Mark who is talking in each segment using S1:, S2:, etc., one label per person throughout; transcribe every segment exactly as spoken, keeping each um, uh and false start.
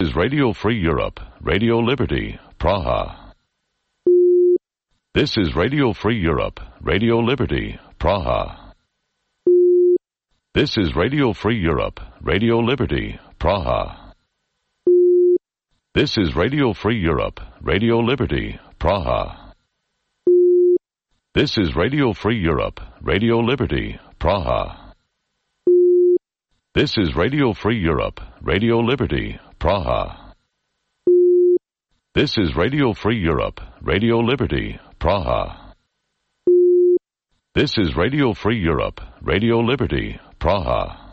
S1: is Radio Free Europe, Radio Liberty, Praha. This is Radio Free Europe, Radio Liberty, Praha. This is Radio Free Europe, Radio Liberty, Praha. This is Radio Free Europe, Radio Liberty, Praha. This is Radio Free Europe, Radio Liberty, Praha. This is Radio Free Europe, Radio Liberty, Praha. This is Radio Free Europe, Radio Liberty, Praha. This is Radio Free Europe, Radio Liberty, Praha.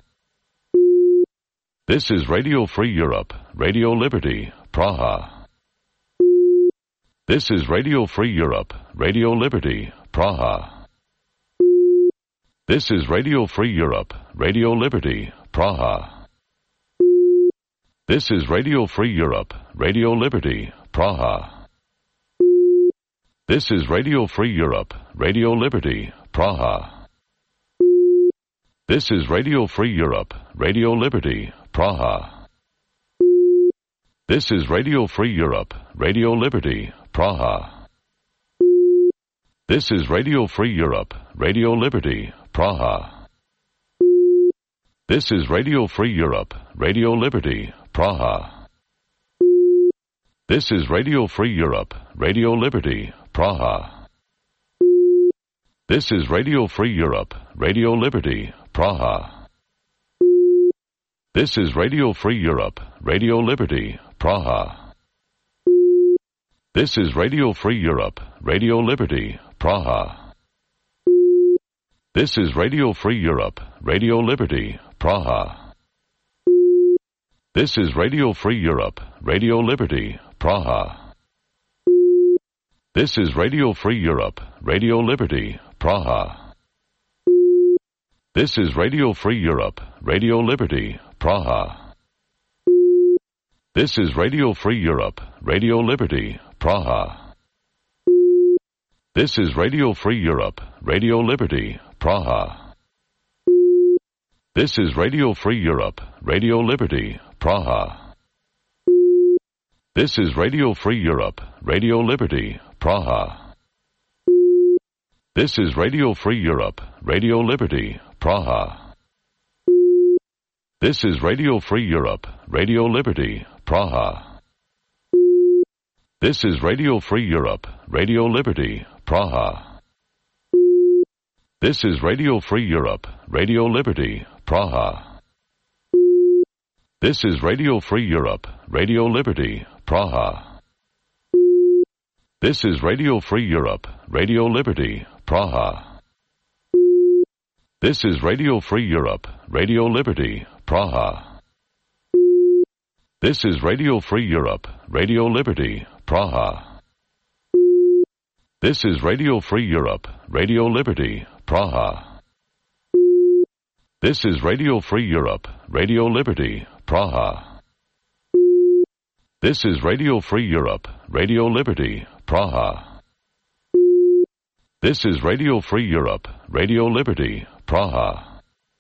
S1: This is Radio Free Europe, Radio Liberty, Praha. This is Radio Free Europe, Radio Liberty, Praha. This is Radio Free Europe, Radio Liberty, Praha. This is Radio Free Europe, Radio Liberty, Praha. This is Radio Free Europe, Radio Liberty, Praha. This is Radio Free Europe, Radio Liberty, Praha. This is Radio Free Europe, Radio Liberty, Praha. This is Radio Free Europe, Radio Liberty, Praha. This is Radio Free Europe, Radio Liberty, Praha. This is Radio Free Europe, Radio Liberty, Praha. This is Radio Free Europe, Radio Liberty, Praha. This is Radio Free Europe, Radio Liberty, Praha. This is Radio Free Europe, Radio Liberty, Praha. This is Radio Free Europe, Radio Liberty, Praha. This is Radio Free Europe, Radio Liberty, Praha. This is Radio Free Europe, Radio Liberty, Praha. This is Radio Free Europe, Radio Liberty, Praha. This is Radio Free Europe, Radio Liberty, Praha. This is Radio Free Europe, Radio Liberty, Praha. This is Radio Free Europe, Radio Liberty, Praha. This is Radio Free Europe, Radio Liberty, Praha. This is Radio Free Europe, Radio Liberty, Praha. This is Radio Free Europe, Radio Liberty, Praha. This is Radio Free Europe, Radio Liberty, Praha. This is Radio Free Europe, Radio Liberty, Praha. This is Radio Free Europe, Radio Liberty, Praha. This is Radio Free Europe, Radio Liberty, Praha. This is Radio Free Europe, Radio Liberty, Praha. This is Radio Free Europe, Radio Liberty, Praha. This is Radio Free Europe, Radio Liberty, Praha. This is Radio Free Europe, Radio Liberty, Praha. This is Radio Free Europe, Radio Liberty, Praha. This is Radio Free Europe, Radio Liberty, Praha.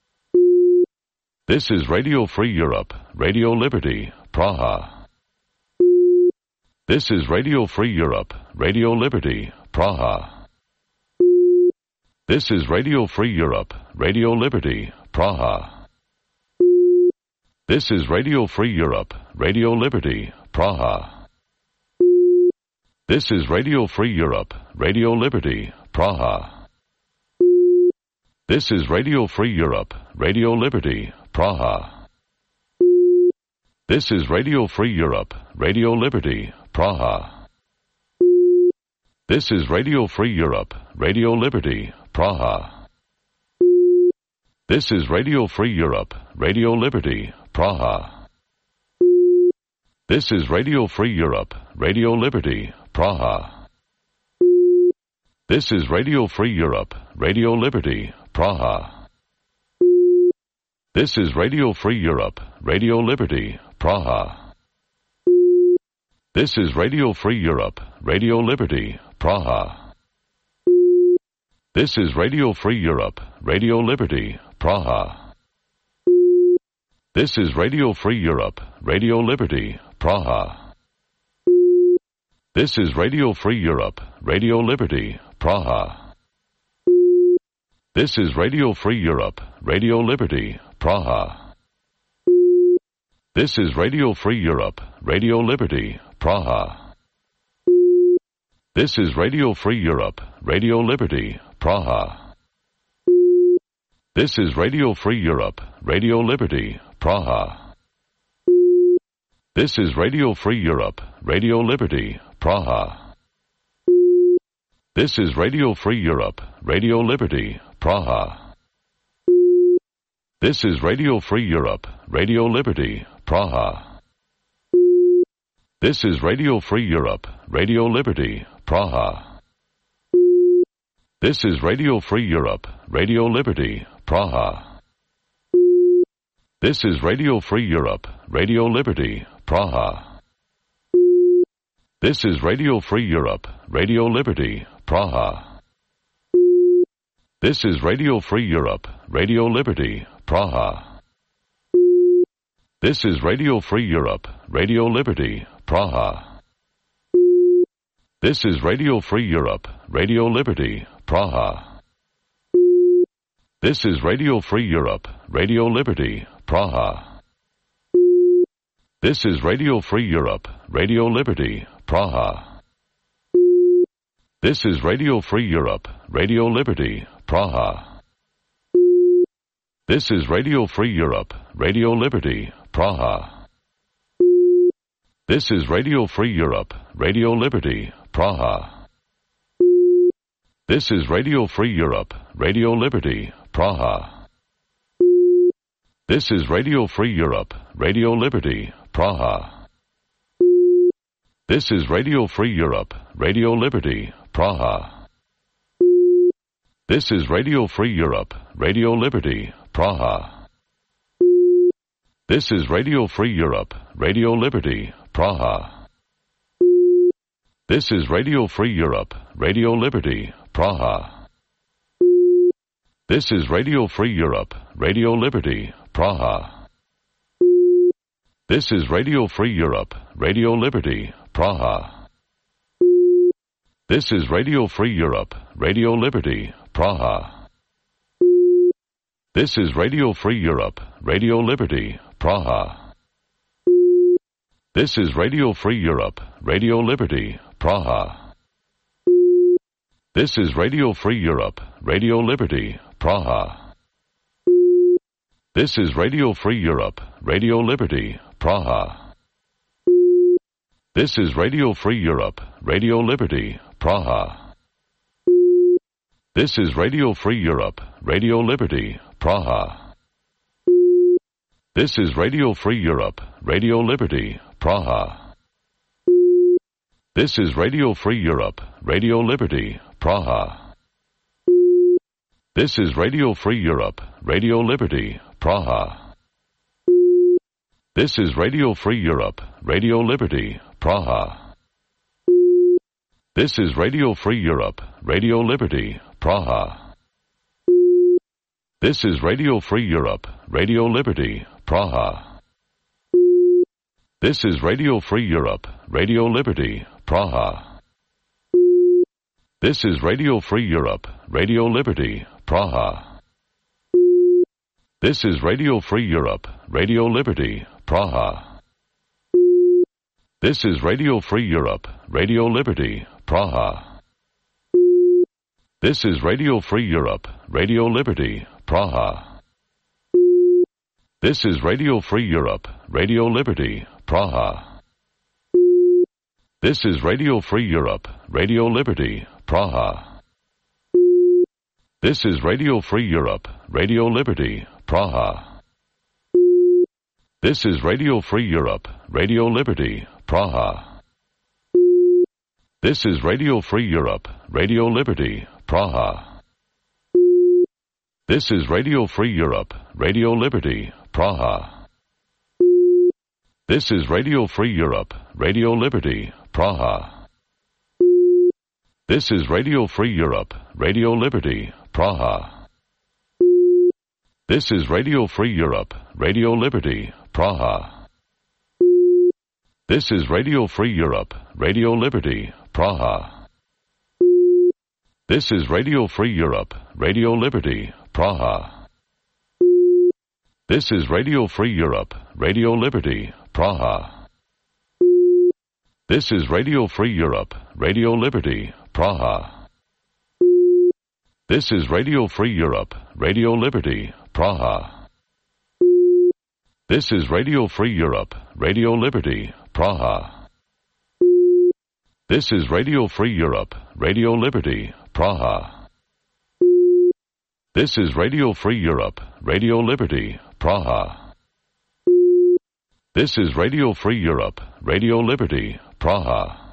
S1: This is Radio Free Europe, Radio Liberty, Praha. This is Radio Free Europe, Radio Liberty, Praha. This is Radio Free Europe, Radio Liberty, Praha. This is Radio Free Europe, Radio Liberty, Praha. This is Radio Free Europe, Radio Liberty, Praha. This is Radio Free Europe, Radio Liberty, Praha. This is Radio Free Europe, Radio Liberty, Praha. This is Radio Free Europe, Radio Liberty, Praha. This is Radio Free Europe, Radio Liberty, Praha. This is Radio Free Europe, Radio Liberty, Praha. This is Radio Free Europe, Radio Liberty, Praha. This is Radio Free Europe, Radio Liberty, Praha. This is Radio Free Europe, Radio Liberty, Praha. This is Radio Free Europe, Radio Liberty, Praha. This is Radio Free Europe, Radio Liberty, Praha. This is Radio Free Europe, Radio Liberty, Praha. This is Radio Free Europe, Radio Liberty, Praha. This is Radio Free Europe, Radio Liberty, Praha. This is Radio Free Europe, Radio Liberty, Praha. This is Radio Free Europe, Radio Liberty, Praha. This is Radio Free Europe, Radio Liberty, Praha. This is Radio Free Europe, Radio Liberty, Praha. This is Radio Free Europe, Radio Liberty, Praha. This is Radio Free Europe, Radio Liberty, Praha. This is Radio Free Europe, Radio Liberty, Praha. This is Radio Free Europe, Radio Liberty, Praha. This is Radio Free Europe, Radio Liberty, Praha. This is Radio Free Europe, Radio Liberty, Praha. This is Radio Free Europe, Radio Liberty, Praha. This is Radio Free Europe, Radio Liberty, Praha. This is Radio Free Europe, Radio Liberty, Praha. This is Radio Free Europe, Radio Liberty, Praha. This is Radio Free Europe, Radio Liberty, Praha. This is Radio Free Europe, Radio Liberty, Praha. This is Radio Free Europe, Radio Liberty, Praha. This is Radio Free Europe, Radio Liberty, Praha. This is Radio Free Europe, Radio Liberty, Praha. This is Radio Free Europe, Radio Liberty, Praha. This is Radio Free Europe, Radio Liberty, Praha. This is Radio Free Europe, Radio Liberty, Praha. This is Radio Free Europe, Radio Liberty, Praha. This is Radio Free Europe, Radio Liberty, Praha. This is Radio Free Europe, Radio Liberty, Praha. This is Radio Free Europe, Radio Liberty, Praha. This is Radio Free Europe, Radio Liberty, Praha. This is Radio Free Europe, Radio Liberty, Praha. This is Radio Free Europe, Radio Liberty, Praha. This is Radio Free Europe, Radio Liberty, Praha. This is Radio Free Europe, Radio Liberty, Praha. This is Radio Free Europe, Radio Liberty, Praha. This is Radio Free Europe, Radio Liberty, Praha. This is Radio Free Europe, Radio Liberty, Praha. This is Radio Free Europe, Radio Liberty, Praha. This is Radio Free Europe, Radio Liberty, Praha. This is Radio Free Europe, Radio Liberty, Praha. This is Radio Free Europe, Radio Liberty, Praha. This is Radio Free Europe, Radio Liberty, Praha. This is Radio Free Europe, Radio Liberty, Praha. This is Radio Free Europe, Radio Liberty, Praha. This is Radio Free Europe, Radio Liberty, Praha. This is Radio Free Europe, Radio Liberty, Praha. This is Radio Free Europe, Radio Liberty, Praha. This is Radio Free Europe, Radio Liberty, Praha. This is Radio Free Europe, Radio Liberty, Praha. This is Radio Free Europe, Radio Liberty, Praha. This is Radio Free Europe, Radio Liberty, Praha. This is Radio Free Europe, Radio Liberty, Praha. This is Radio Free Europe, Radio Liberty, Praha. This is Radio Free Europe, Radio Liberty, Praha. This is Radio Free Europe, Radio Liberty, Praha. This is Radio Free Europe, Radio Liberty, Praha. This is Radio Free Europe, Radio Liberty, Praha. This is Radio Free Europe, Radio Liberty, Praha. This is Radio Free Europe, Radio Liberty, Praha. This is Radio Free Europe, Radio Liberty, Praha. This is Radio Free Europe, Radio Liberty, Praha. This is Radio Free Europe, Radio Liberty, Praha. This is Radio Free Europe, Radio Liberty, Praha. This is Radio Free Europe, Radio Liberty, Praha.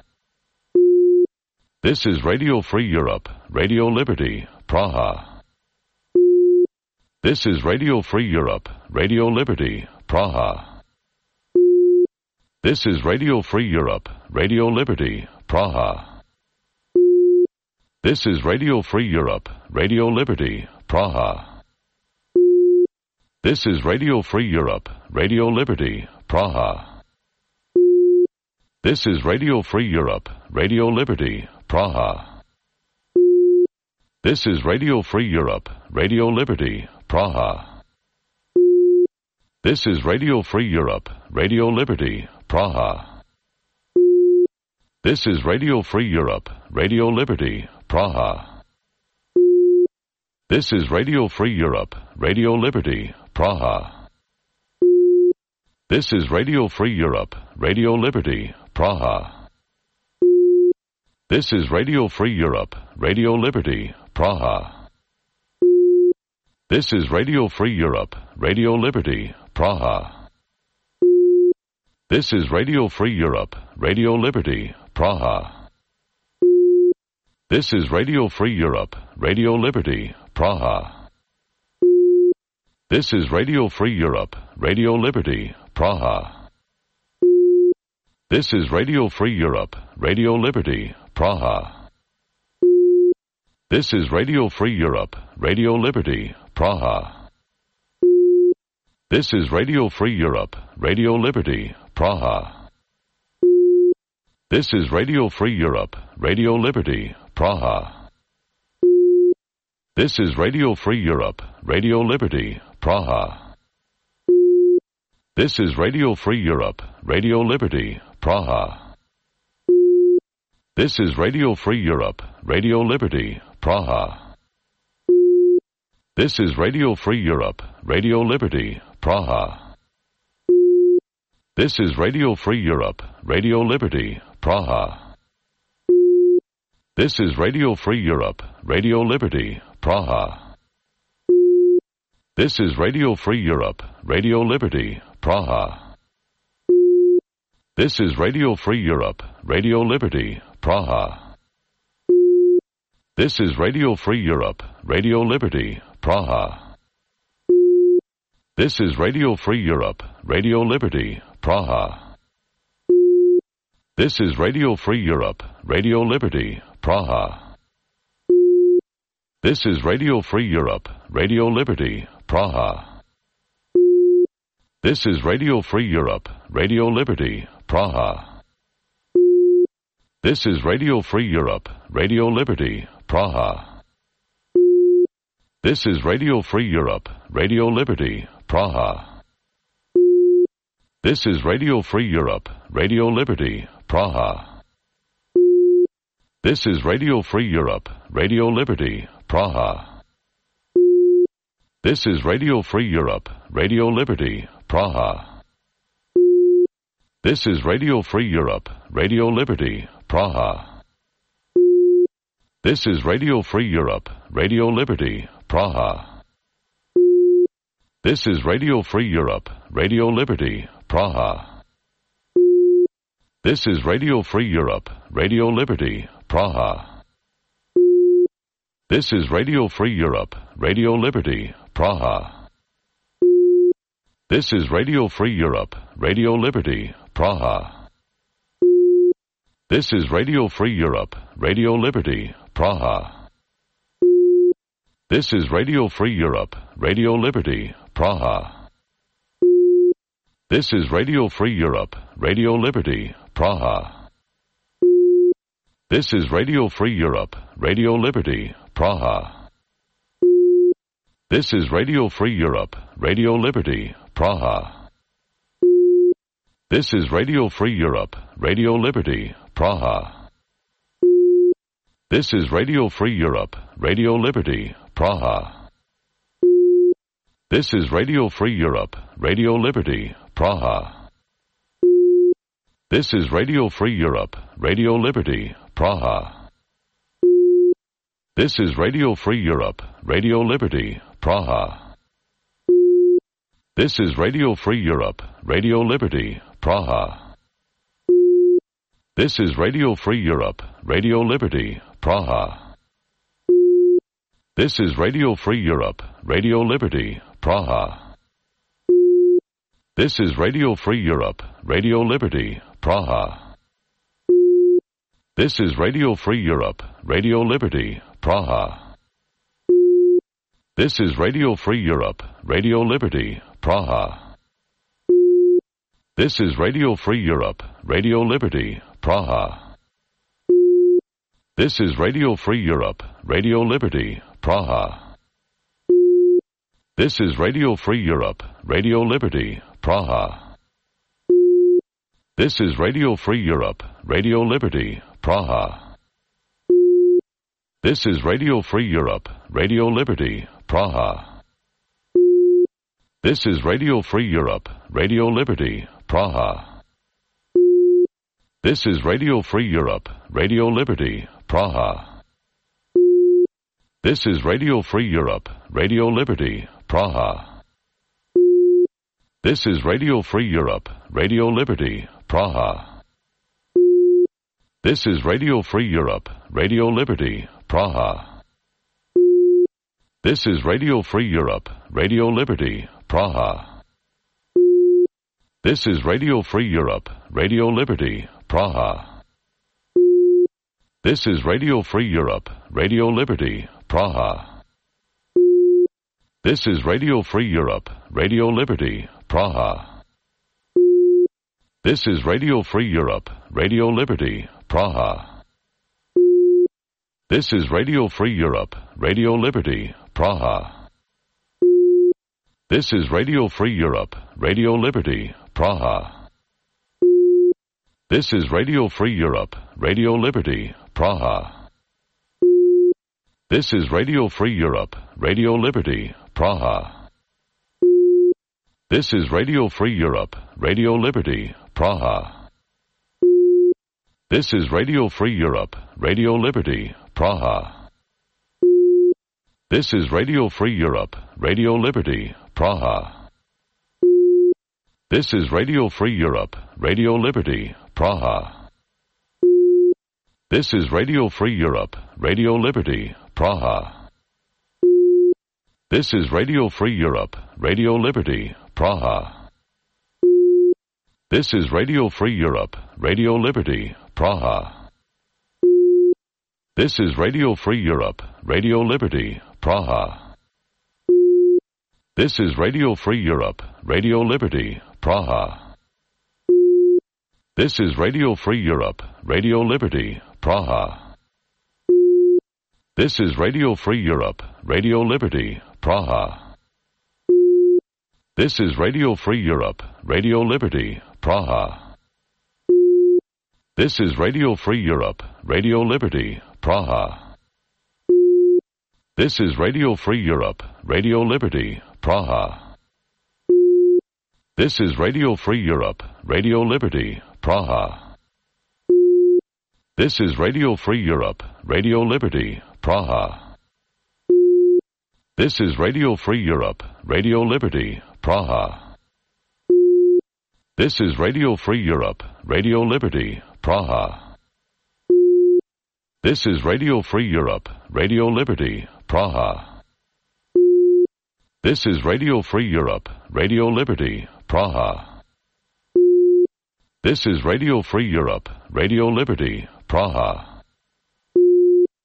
S1: This is Radio Free Europe, Radio Liberty, Praha. This is Radio Free Europe, Radio Liberty, Praha. This is Radio Free Europe, Radio Liberty, Praha. This is Radio Free Europe, Radio Liberty, Praha. This is Radio Free Europe, Radio Liberty, Praha. This is Radio Free Europe, Radio Liberty, Praha. This is Radio Free Europe, Radio Liberty, Praha. This is Radio Free Europe, Radio Liberty, Praha. This is Radio Free Europe, Radio Liberty, Praha. This is Radio Free Europe, Radio Liberty, Praha. This is Radio Free Europe, Radio Liberty, Praha. This is Radio Free Europe, Radio Liberty, Praha. This is Radio Free Europe, Radio Liberty, Praha. This is Radio Free Europe, Radio Liberty, Praha. This is Radio Free Europe, Radio Liberty, Praha. This is Radio Free Europe, Radio Liberty, Praha. This is Radio Free Europe, Radio Liberty, Praha. This is Radio Free Europe, Radio Liberty, Praha. This is Radio Free Europe, Radio Liberty, Praha. This is Radio Free Europe, Radio Liberty, Praha. This is Radio Free Europe, Radio Liberty, Praha. This is Radio Free Europe, Radio Liberty, Praha. This is Radio Free Europe, Radio Liberty, Praha. This is Radio Free Europe, Radio Liberty, Praha. This is Radio Free Europe, Radio Liberty, Praha. This is Radio Free Europe, Radio Liberty, Praha. This is Radio Free Europe, Radio Liberty, Praha. This is Radio Free Europe, Radio Liberty, Praha. This is Radio Free Europe, Radio Liberty, Praha. This is Radio Free Europe, Radio Liberty, Praha. This is Radio Free Europe, Radio Liberty, Praha. This is Radio Free Europe, Radio Liberty, Praha. This is Radio Free Europe, Radio Liberty, Praha. This is Radio Free Europe, Radio Liberty, Praha. This is Radio Free Europe, Radio Liberty, Praha. This is Radio Free Europe, Radio Liberty, Praha. This is Radio Free Europe, Radio Liberty, Praha. This is Radio Free Europe, Radio Liberty, Praha. This is Radio Free Europe, Radio Liberty, Praha. This is Radio Free Europe, Radio Liberty, Praha. This is Radio Free Europe, Radio Liberty, Praha. This is Radio Free Europe, Radio Liberty, Praha. This is Radio Free Europe, Radio Liberty, Praha. This is Radio Free Europe, Radio Liberty, Praha. This is Radio Free Europe, Radio Liberty, Praha. This is Radio Free Europe, Radio Liberty, Praha. This is Radio Free Europe, Radio Liberty, Praha. This is Radio Free Europe, Radio Liberty, Praha. This is Radio Free Europe, Radio Liberty, Praha. This is Radio Free Europe, Radio Liberty, Praha. This is Radio Free Europe, Radio Liberty, Praha. This is Radio Free Europe, Radio Liberty, Praha. This is Radio Free Europe, Radio Liberty, Praha. This is Radio Free Europe, Radio Liberty, Praha. This is Radio Free Europe, Radio Liberty, Praha. This is Radio Free Europe, Radio Liberty, Praha. This is Radio Free Europe, Radio Liberty, Praha. This is Radio Free Europe, Radio Liberty, Praha. This is Radio Free Europe, Radio Liberty, Praha. This is Radio Free Europe, Radio Liberty, Praha. This is Radio Free Europe, Radio Liberty, Praha. This is Radio Free Europe, Radio Liberty, Praha. This is Radio Free Europe, Radio Liberty, Praha. This is Radio Free Europe, Radio Liberty, Praha. This is Radio Free Europe, Radio Liberty, Praha. This is Radio Free Europe, Radio Liberty, Praha. This is Radio Free Europe, Radio Liberty, Praha. This is Radio Free Europe, Radio Liberty, Praha. This is Radio Free Europe, Radio Liberty, Praha. This is Radio Free Europe, Radio Liberty, Praha. This is Radio Free Europe, Radio Liberty, Praha. This is Radio Free Europe, Radio Liberty, Praha. This is Radio Free Europe, Radio Liberty, Praha. This is Radio Free Europe, Radio Liberty, Praha. This is Radio Free Europe, Radio Liberty, Praha. This is Radio Free Europe, Radio Liberty, Praha. This is Radio Free Europe, Radio Liberty, Praha. This is Radio Free Europe, Radio Liberty, Praha. This is Radio Free Europe, Radio Liberty, Praha. This is Radio Free Europe, Radio Liberty, Praha. This is Radio Free Europe, Radio Liberty, Praha. This is Radio Free Europe, Radio Liberty, Praha. This is Radio Free Europe, Radio Liberty, Praha. This is Radio Free Europe, Radio Liberty, Praha. This is Radio Free Europe, Radio Liberty, Praha. This is Radio Free Europe, Radio Liberty, Praha. This is Radio Free Europe, Radio Liberty, Praha. This is Radio Free Europe, Radio Liberty, Praha. This is Radio Free Europe, Radio Liberty, Praha. This is Radio Free Europe, Radio Liberty, Praha. This is Radio Free Europe, Radio Liberty, Praha. This is Radio Free Europe, Radio Liberty, Praha. This is Radio Free Europe, Radio Liberty, Praha. This is Radio Free Europe, Radio Liberty, Praha. This is Radio Free Europe, Radio Liberty, Praha. This is Radio Free Europe, Radio Liberty, Praha. This is Radio Free Europe, Radio Liberty, Praha. This is Radio Free Europe, Radio Liberty, Praha. This is Radio Free Europe, Radio Liberty, Praha. This is Radio Free Europe, Radio Liberty, Praha.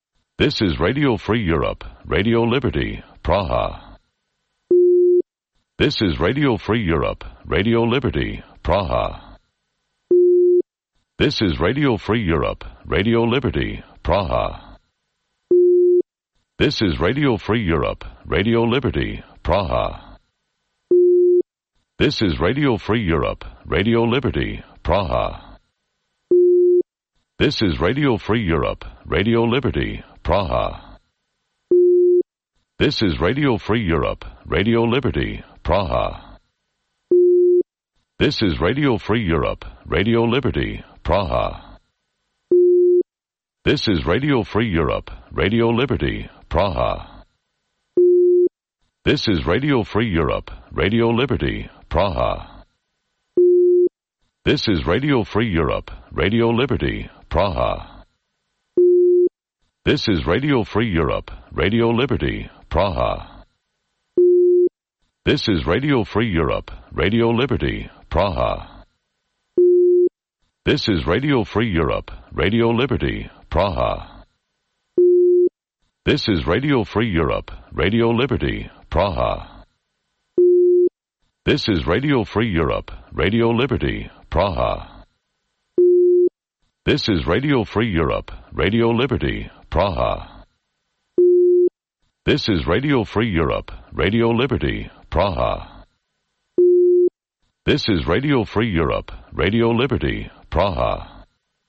S1: This is Radio Free Europe, Radio Liberty, Praha. This is Radio Free Europe, Radio Liberty, Praha. This is Radio Free Europe, Radio Liberty, Praha. This is Radio Free Europe, Radio Liberty, Praha. This is Radio Free Europe, Radio Liberty, Praha. This is Radio Free Europe, Radio Liberty, Praha. This is Radio Free Europe, Radio Liberty, Praha. This is Radio Free Europe, Radio Liberty, Praha. This is Radio Free Europe, Radio Liberty, Praha. This is Radio Free Europe, Radio Liberty, Praha. This is Radio Free Europe, Radio Liberty, Praha. This is Radio Free Europe, Radio Liberty, Praha. This is Radio Free Europe, Radio Liberty, Praha. This is Radio Free Europe, Radio Liberty, Praha. This is Radio Free Europe, Radio Liberty, Praha. This is Radio Free Europe, Radio Liberty, Praha. This is Radio Free Europe, Radio Liberty, Praha. This is Radio Free Europe, Radio Liberty, Praha. This is Radio Free Europe, Radio Liberty, Praha.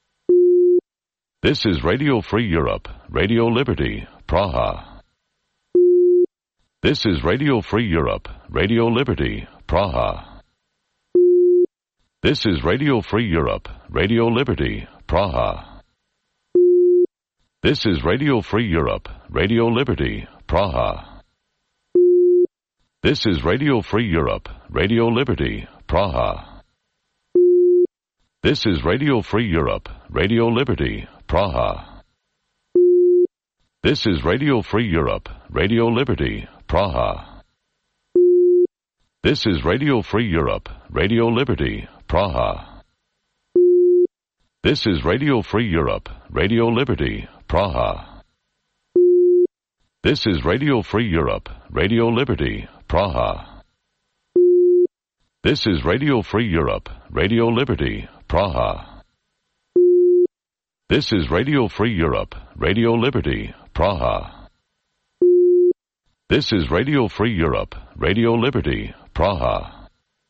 S1: This is Radio Free Europe, Radio Liberty, Praha. This is Radio Free Europe, Radio Liberty, Praha. This is Radio Free Europe, Radio Liberty, Praha. This is Radio Free Europe, Radio Liberty, Praha. This is Radio Free Europe, Radio Liberty, Praha. This is Radio Free Europe, Radio Liberty, Praha. This is Radio Free Europe, Radio Liberty, Praha. This is Radio Free Europe, Radio Liberty, Praha. This is Radio Free Europe, Radio Liberty, Praha. This is Radio Free Europe, Radio Liberty, Praha. This is Radio Free Europe, Radio Liberty, Praha. This is Radio Free Europe, Radio Liberty, Praha. This is Radio Free Europe, Radio Liberty, Praha.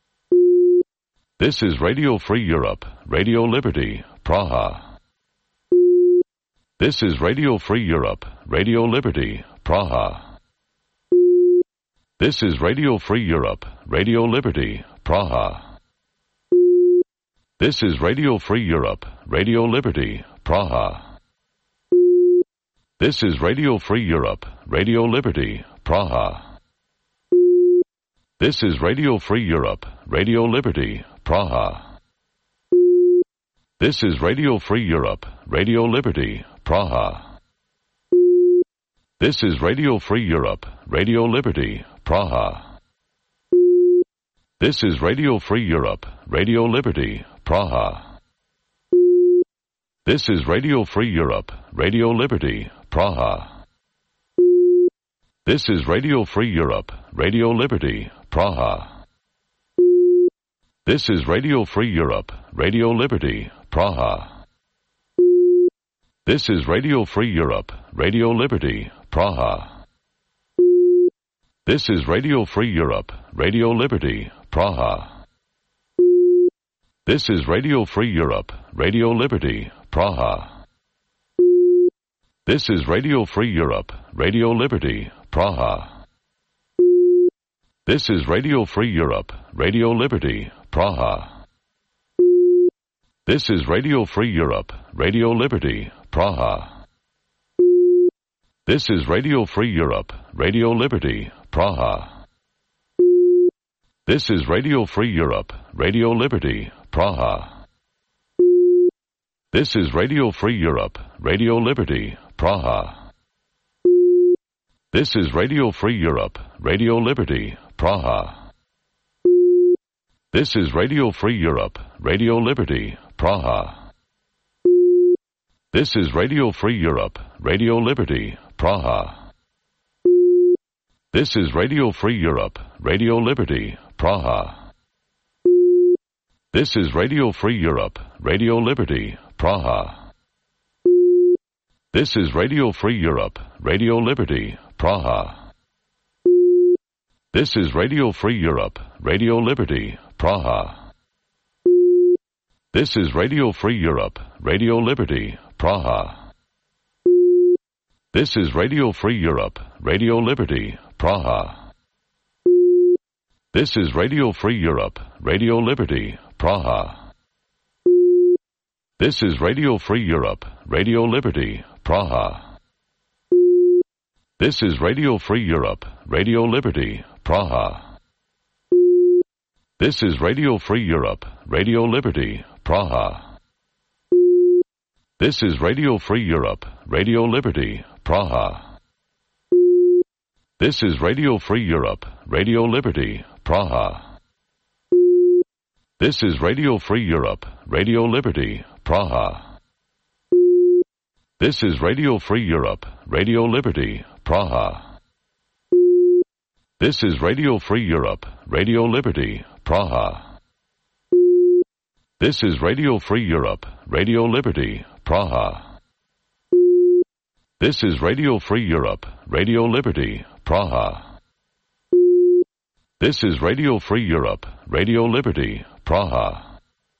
S1: This is Radio Free Europe, Radio Liberty, Praha. This is Radio Free Europe, Radio Liberty, Praha. This is Radio Free Europe, Radio Liberty, Praha. This is Radio Free Europe, Radio Liberty, Praha. This is Radio Free Europe, Radio Liberty, Praha. This is Radio Free Europe, Radio Liberty, Praha. This is Radio Free Europe, Radio Liberty, Praha. This is Radio Free Europe, Radio Liberty, Praha. This is Radio Free Europe, Radio Liberty, Praha. This is Radio Free Europe, Radio Liberty, Praha. This is Radio Free Europe, Radio Liberty, Praha. This is Radio Free Europe, Radio Liberty, Praha. This is Radio Free Europe, Radio Liberty, Praha. This is Radio Free Europe, Radio Liberty, Praha. This is Radio Free Europe, Radio Liberty, Praha. This is Radio Free Europe, Radio Liberty, Praha. This is Radio Free Europe, Radio Liberty, Praha. This is Radio Free Europe, Radio Liberty, Praha. This is Radio Free Europe, Radio Liberty, Praha. This is Radio Free Europe, Radio Liberty, Praha. This is Radio Free Europe, Radio Liberty, Praha. This is Radio Free Europe, Radio Liberty, Praha. This is Radio Free Europe, Radio Liberty, Praha. This is Radio Free Europe, Radio Liberty, Praha. This is Radio Free Europe, Radio Liberty, Praha. This is Radio Free Europe, Radio Liberty, Praha. This is Radio Free Europe, Radio Liberty, Praha. This is Radio Free Europe, Radio Liberty, Praha. This is Radio Free Europe, Radio Liberty, Praha. This is Radio Free Europe, Radio Liberty, Praha. This is Radio Free Europe, Radio Liberty, Praha. This is Radio Free Europe, Radio Liberty, Praha. This is Radio Free Europe, Radio Liberty, Praha. This is Radio Free Europe, Radio Liberty, Praha. This is Radio Free Europe, Radio Liberty, Praha. This is Radio Free Europe, Radio Liberty, Praha. This is Radio Free Europe, Radio Liberty, Praha. This is Radio Free Europe, Radio Liberty, Praha. This is Radio Free Europe, Radio Liberty, Praha. This is Radio Free Europe, Radio Liberty, Praha. This is Radio Free Europe, Radio Liberty, Praha. This is Radio Free Europe, Radio Liberty, Praha.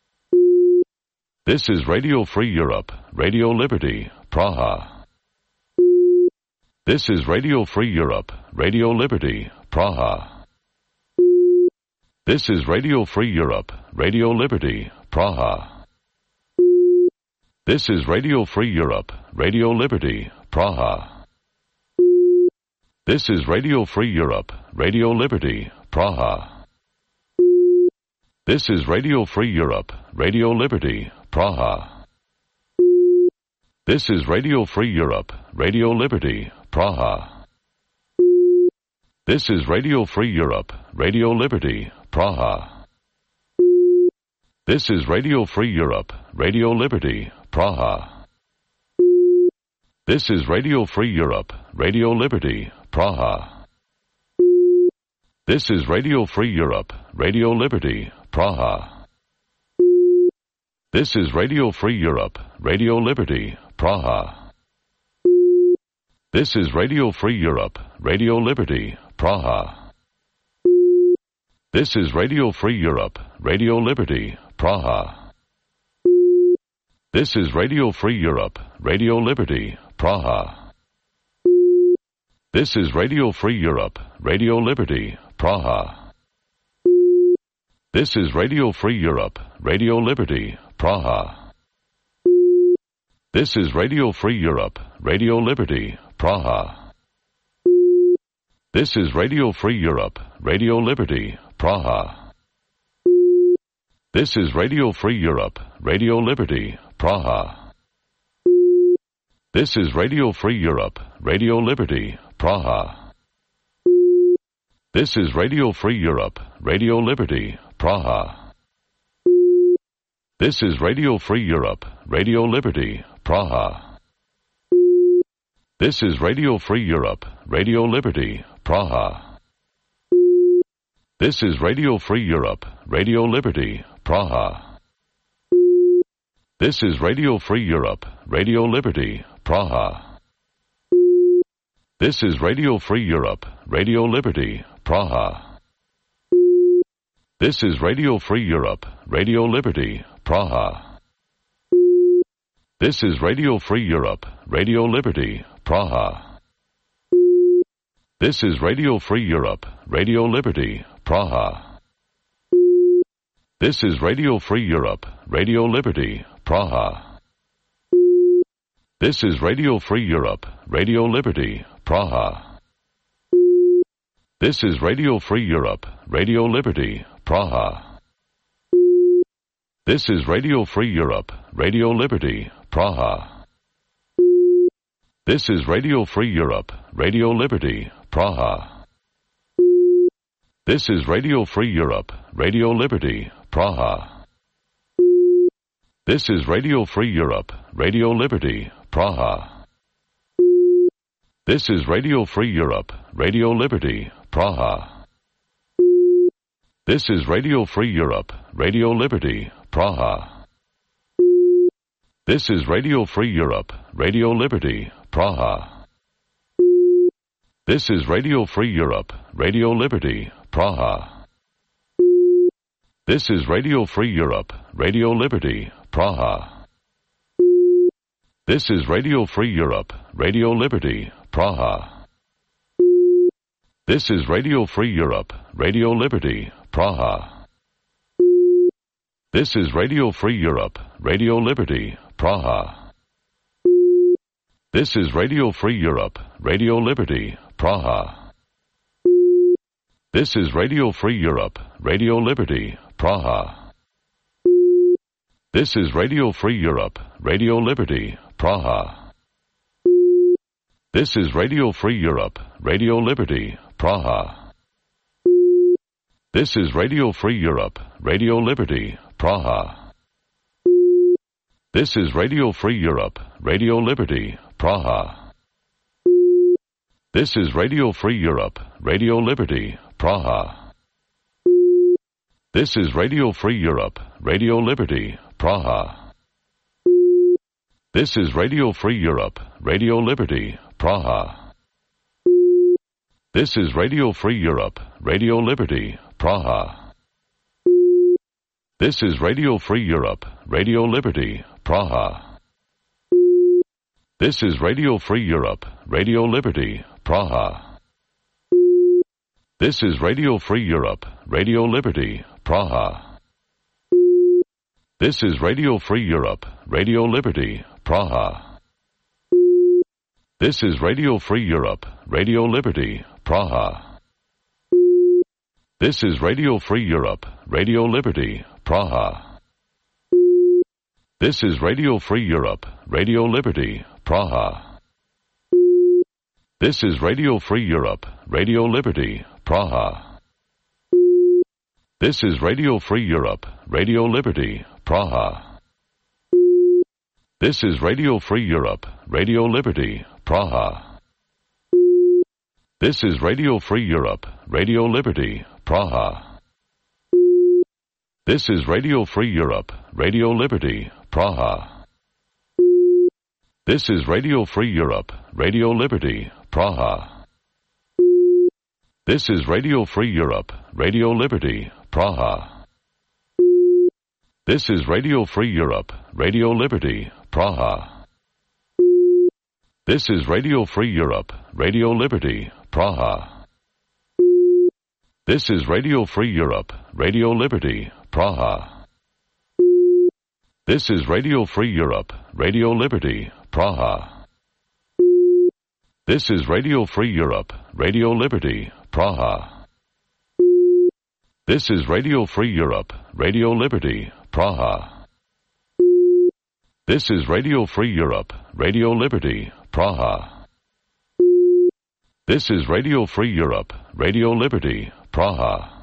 S1: This is Radio Free Europe, Radio Liberty, Praha. This is Radio Free Europe, Radio Liberty, Praha. This is Radio Free Europe, Radio Liberty, Praha. This is Radio Free Europe, Radio Liberty, Praha. This is Radio Free Europe, Radio Liberty, Praha. This is Radio Free Europe, Radio Liberty, Praha. This is Radio Free Europe, Radio Liberty, Praha. This is Radio Free Europe, Radio Liberty, Praha. This is Radio Free Europe, Radio Liberty, Praha. This is Radio Free Europe, Radio Liberty, Praha. This is Radio Free Europe, Radio Liberty, Praha. This is Radio Free Europe, Radio Liberty, Praha. This is Radio Free Europe, Radio Liberty, Praha. This is Radio Free Europe, Radio Liberty, Praha. This is Radio Free Europe, Radio Liberty, Praha. This is Radio Free Europe, Radio Liberty, Praha. This is Radio Free Europe, Radio Liberty, Praha. This is Radio Free Europe, Radio Liberty, Praha. This is Radio Free Europe, Radio Liberty, Praha. This is Radio Free Europe, Radio Liberty, Praha. This is Radio Free Europe, Radio Liberty, Praha. This is Radio Free Europe, Radio Liberty, Praha. This is Radio Free Europe, Radio Liberty, Praha. This is Radio Free Europe, Radio Liberty, Praha. This is Radio Free Europe, Radio Liberty, Praha. This is Radio Free Europe, Radio Liberty, Praha. This is Radio Free Europe, Radio Liberty, Praha. This is Radio Free Europe, Radio Liberty, Praha. This is Radio Free Europe, Radio Liberty, Praha. This is Radio Free Europe, Radio Liberty, Praha. This is Radio Free Europe, Radio Liberty, Praha. This is Radio Free Europe, Radio Liberty, Praha. This is Radio Free Europe, Radio Liberty, Praha. This is Radio Free Europe, Radio Liberty, Praha. This is Radio Free Europe, Radio Liberty, Praha. This is Radio Free Europe, Radio Liberty, Praha. This is Radio Free Europe, Radio Liberty, Praha. This is Radio Free Europe, Radio Liberty, Praha. This is Radio Free Europe, Radio Liberty, Praha. This is Radio Free Europe, Radio Liberty, Praha. This is Radio Free Europe, Radio Liberty, Praha. This is Radio Free Europe, Radio Liberty, Praha. This is Radio Free Europe, Radio Liberty, Praha. This is Radio Free Europe, Radio Liberty, Praha. This is Radio Free Europe, Radio Liberty, Praha. This is Radio Free Europe, Radio Liberty, Praha. This is Radio Free Europe, Radio Liberty, Praha. This is Radio Free Europe, Radio Liberty, Praha. This is Radio Free Europe, Radio Liberty, Praha. This is Radio Free Europe, Radio Liberty, Praha. This is Radio Free Europe, Radio Liberty, Praha. This is Radio Free Europe, Radio Liberty, Praha. This is Radio Free Europe, Radio Liberty, Praha. This is Radio Free Europe, Radio Liberty, Praha. This is Radio Free Europe, Radio Liberty, Praha. This is Radio Free Europe, Radio Liberty, Praha. This is Radio Free Europe, Radio Liberty, Praha. This is Radio Free Europe, Radio Liberty, Praha. This is Radio Free Europe, Radio Liberty, Praha. This is Radio Free Europe, Radio Liberty, Praha. This is Radio Free Europe, Radio Liberty, Praha. This is Radio Free Europe, Radio Liberty, Praha. This is Radio Free Europe, Radio Liberty, Praha. This is Radio Free Europe, Radio Liberty, Praha. This is Radio Free Europe, Radio Liberty, Praha. This is Radio Free Europe, Radio Liberty, Praha. This is Radio Free Europe, Radio Liberty, Praha. This is Radio Free Europe, Radio Liberty, Praha. This is Radio Free Europe, Radio Liberty, Praha. This is Radio Free Europe, Radio Liberty, Praha. This is Radio Free Europe, Radio Liberty, Praha. This is Radio Free Europe, Radio Liberty, Praha. This is Radio Free Europe, Radio Liberty, Praha. This is Radio Free Europe, Radio Liberty, Praha. This is Radio Free Europe, Radio Liberty, Praha. This is Radio Free Europe, Radio Liberty, Praha. This is Radio Free Europe, Radio Liberty, Praha.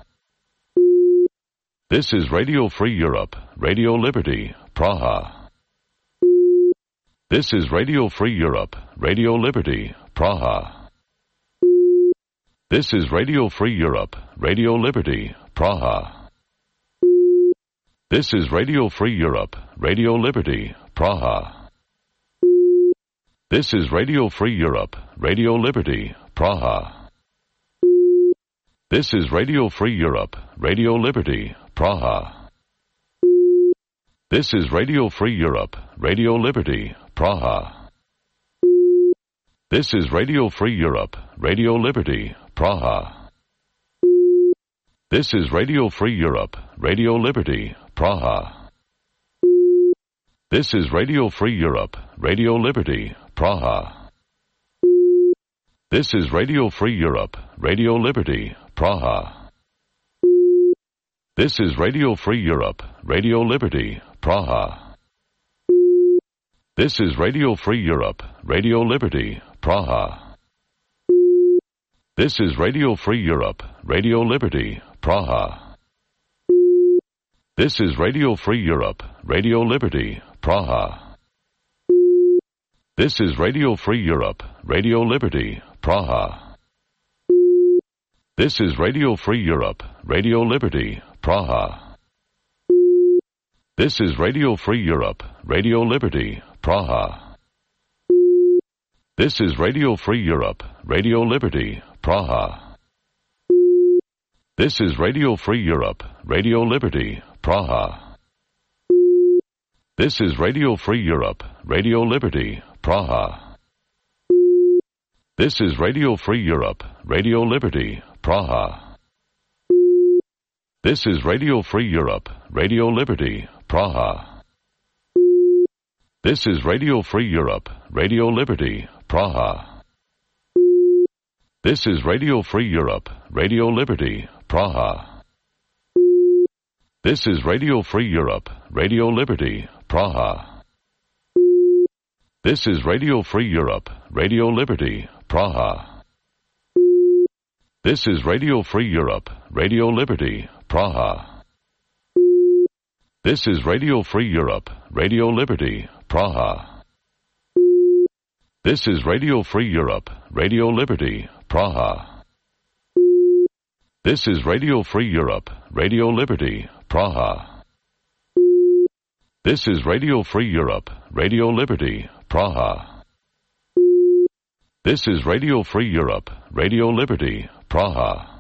S1: This is Radio Free Europe, Radio Liberty, Praha. This is Radio Free Europe, Radio Liberty, Praha. This is Radio Free Europe, Radio Liberty, Praha. This is Radio Free Europe, Radio Liberty, Praha. This is Radio Free Europe, Radio Liberty, Praha. This is Radio Free Europe, Radio Liberty, Praha. This is Radio Free Europe, Radio Liberty, Praha. This is Radio Free Europe, Radio Liberty, Praha. This is Radio Free Europe, Radio Liberty, Praha. This is Radio Free Europe, Radio Liberty, Praha. This is Radio Free Europe, Radio Liberty, Praha. This is Radio Free Europe, Radio Liberty, Praha. This is Radio Free Europe, Radio Liberty, Praha. This is Radio Free Europe, Radio Liberty, Praha. This is Radio Free Europe, Radio Liberty, Praha. This is Radio Free Europe, Radio Liberty, Praha. This is Radio Free Europe, Radio Liberty, Praha. This is Radio Free Europe, Radio Liberty, Praha. This is Radio Free Europe, Radio Liberty, Praha. This is Radio Free Europe, Radio Liberty, Praha. This is Radio Free Europe, Radio Liberty, Praha. This is Radio Free Europe, Radio Liberty, Praha. This is Radio Free Europe, Radio Liberty, Praha. This is Radio Free Europe, Radio Liberty, Praha. This is Radio Free Europe, Radio Liberty, Praha. This is Radio Free Europe, Radio Liberty, Praha. This is Radio Free Europe, Radio Liberty, Praha. This is Radio Free Europe, Radio Liberty, Praha. This is Radio Free Europe, Radio Liberty, Praha. This is Radio Free Europe, Radio Liberty, Praha. This is Radio Free Europe, Radio Liberty, Praha. This is Radio Free Europe, Radio Liberty, Praha. This is Radio Free Europe, Radio Liberty, Praha.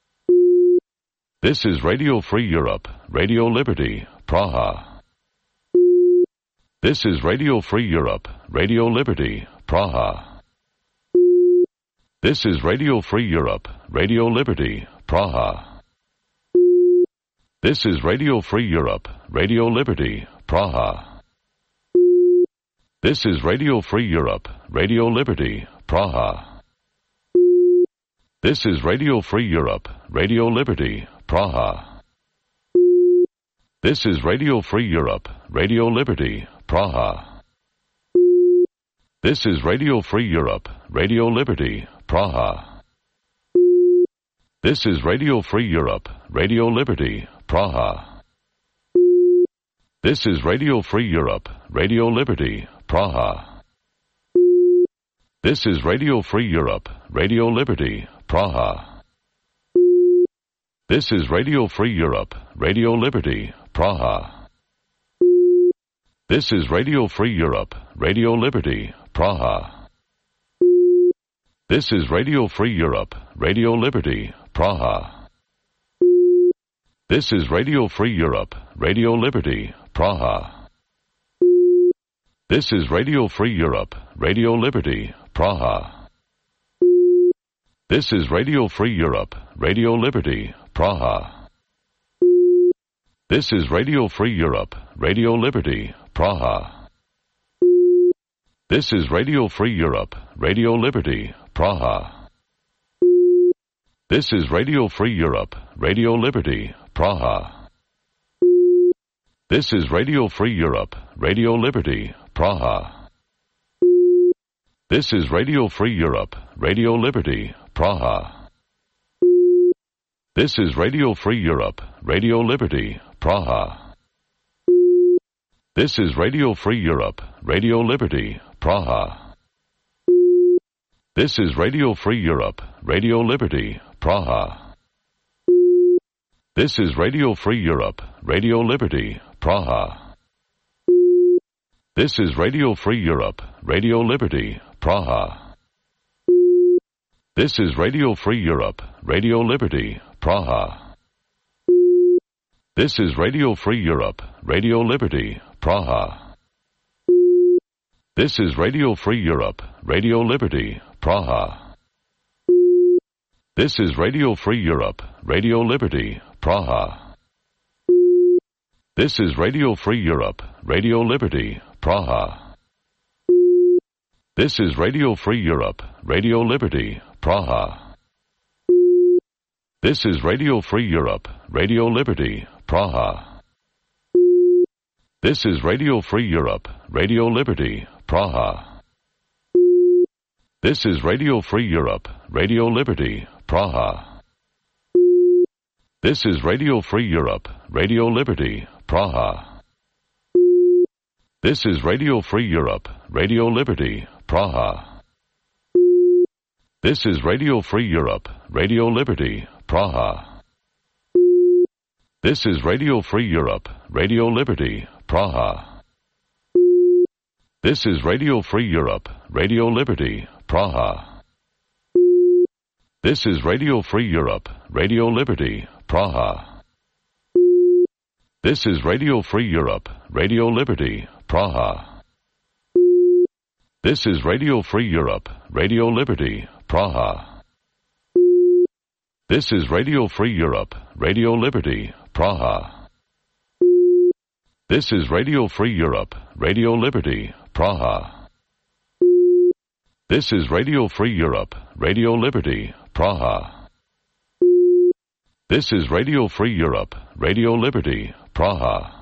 S1: This is Radio Free Europe, Radio Liberty, Praha. This is Radio Free Europe, Radio Liberty, Praha. This is Radio Free Europe, Radio Liberty, Praha. This is Radio Free Europe, Radio Liberty, Praha. This is Radio Free Europe, Radio Liberty, Praha. This is Radio Free Europe, Radio Liberty, Praha. This is Radio Free Europe, Radio Liberty, Praha. This is Radio Free Europe, Radio Liberty, Praha. This is Radio Free Europe, Radio Liberty, Praha. This is Radio Free Europe, Radio Liberty, Praha. This is Radio Free Europe, Radio Liberty, Praha. This is Radio Free Europe, Radio Liberty, Praha. This is Radio Free Europe, Radio Liberty, Praha. This is Radio Free Europe, Radio Liberty, Praha. This is Radio Free Europe, Radio Liberty, Praha. This is Radio Free Europe, Radio Liberty, Praha. This is Radio Free Europe, Radio Liberty, Praha. This is Radio Free Europe, Radio Liberty, Praha. This is Radio Free Europe, Radio Liberty, Praha. This is Radio Free Europe, Radio Liberty, Praha. This is Radio Free Europe, Radio Liberty, Praha. This is Radio Free Europe, Radio Liberty, Praha. This is Radio Free Europe, Radio Liberty, Praha. This is Radio Free Europe, Radio Liberty, Praha. This is Radio Free Europe, Radio Liberty, Praha. This is Radio Free Europe, Radio Liberty, Praha. This is Radio Free Europe, Radio Liberty, Praha. This is Radio Free Europe, Radio Liberty, Praha. This is Radio Free Europe, Radio Liberty, Praha. This is Radio Free Europe, Radio Liberty, Praha. This is Radio Free Europe, Radio Liberty, Praha. This is Radio Free Europe, Radio Liberty, Praha. This is Radio Free Europe, Radio Liberty, Praha. This is Radio Free Europe, Radio Liberty, Praha. This is Radio Free Europe, Radio Liberty, Praha. This is Radio Free Europe, Radio Liberty, Praha. This is Radio Free Europe, Radio Liberty, Praha. This is Radio Free Europe, Radio Liberty, Praha. This is Radio Free Europe, Radio Liberty, Praha. This is Radio Free Europe, Radio Liberty, Praha. This is Radio Free Europe, Radio Liberty, Praha. This is Radio Free Europe, Radio Liberty, Praha. This is Radio Free Europe, Radio Liberty, Praha. This is Radio Free Europe, Radio Liberty, Praha. This is Radio Free Europe, Radio Liberty, Praha. This is Radio Free Europe, Radio Liberty, Praha. This is Radio Free Europe, Radio Liberty, Praha. This is Radio Free Europe, Radio Liberty, Praha.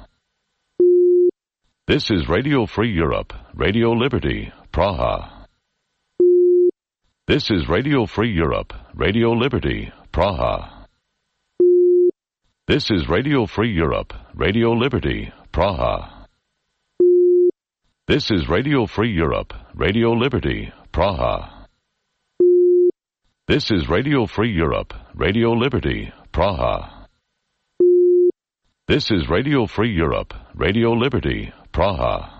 S1: This is Radio Free Europe, Radio Liberty, Praha. This is Radio Free Europe, Radio Liberty, Praha. This is Radio Free Europe, Radio Liberty, Praha. This is Radio Free Europe, Radio Liberty, Praha. This is Radio Free Europe, Radio Liberty, Praha. This is Radio Free Europe, Radio Liberty, Praha.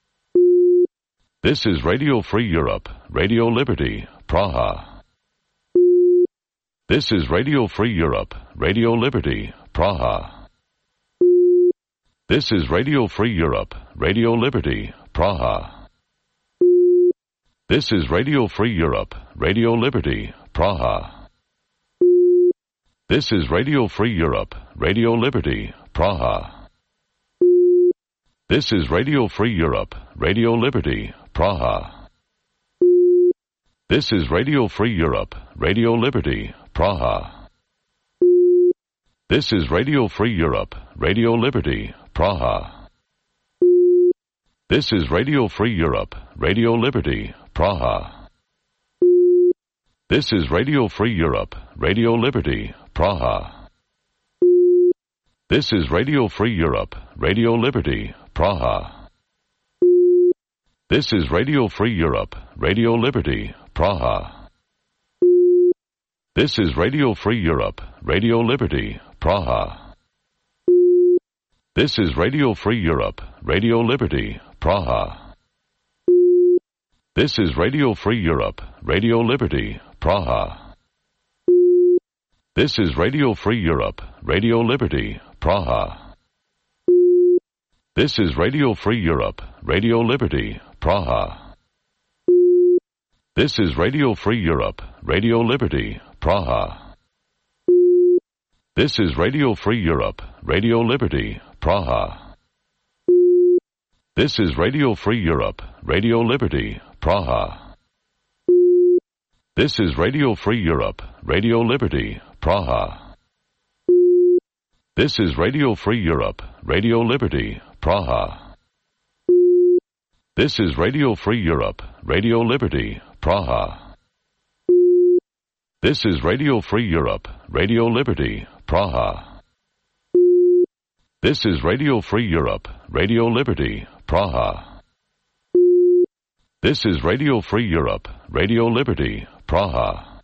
S1: This is Radio Free Europe, Radio Liberty, Praha. This is Radio Free Europe, Radio Liberty, Praha. This is Radio Free Europe, Radio Liberty, Praha. This is Radio Free Europe, Radio Liberty, Praha. This is Radio Free Europe, Radio Liberty, Praha. This is Radio Free Europe, Radio Liberty, Praha. This is Radio Free Europe, Radio Liberty, Praha. This is Radio Free Europe, Radio Liberty, Praha. This is Radio Free Europe, Radio Liberty, Praha. This is Radio Free Europe, Radio Liberty, Praha. This is Radio Free Europe, Radio Liberty, Praha. This is Radio Free Europe, Radio Liberty, Praha. This is Radio Free Europe, Radio Liberty, Praha. This is Radio Free Europe, Radio Liberty, Praha. This is Radio Free Europe, Radio Liberty, Praha. This is Radio Free Europe, Radio Liberty, Praha. This is Radio Free Europe, Radio Liberty, Praha. This is Radio Free Europe, Radio Liberty, Praha. This is Radio Free Europe, Radio Liberty, Praha. This is Radio Free Europe, Radio Liberty, Praha. This is Radio Free Europe, Radio Liberty, Praha. This is Radio Free Europe, Radio Liberty, Praha. This is Radio Free Europe, Radio Liberty, Praha. This is Radio Free Europe, Radio Liberty, Praha. This is Radio Free Europe, Radio Liberty, Praha. This is Radio Free Europe, Radio Liberty, Praha.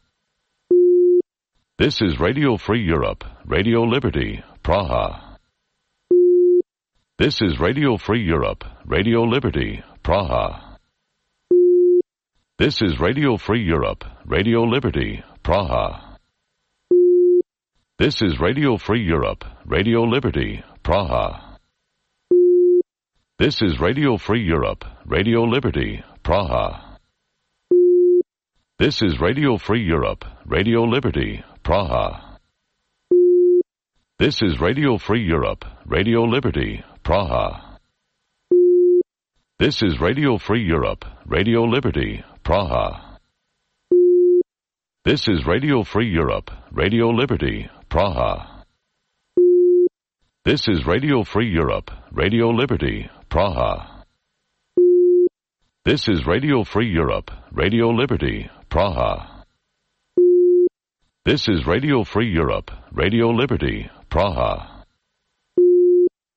S1: This is Radio Free Europe, Radio Liberty, Praha. This is Radio Free Europe, Radio Liberty, Praha. This is Radio Free Europe, Radio Liberty, Praha. This is Radio Free Europe, Radio Liberty, Praha. This is Radio Free Europe, Radio Liberty, Praha. This is Radio Free Europe, Radio Liberty, Praha. This is Radio Free Europe, Radio Liberty, Praha. This is Radio Free Europe, Radio Liberty, Praha. This is Radio Free Europe, Radio Liberty, Praha. This is Radio Free Europe, Radio Liberty, Praha. This is Radio Free Europe, Radio Liberty, Praha. This is Radio Free Europe, Radio Liberty, Praha.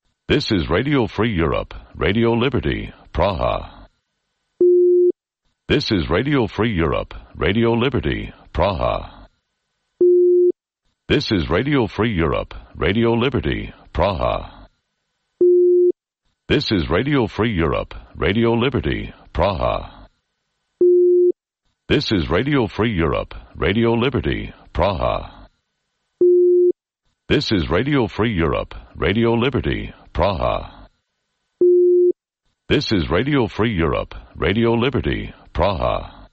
S1: This is Radio Free Europe, Radio Liberty, Praha. This is Radio Free Europe, Radio Liberty, Praha. This is Radio Free Europe, Radio Liberty, Praha. This is Radio Free Europe, Radio Liberty, Praha. This is Radio Free Europe, Radio Liberty, Praha. This is Radio Free Europe, Radio Liberty, Praha. This is Radio Free Europe, Radio Liberty, Praha.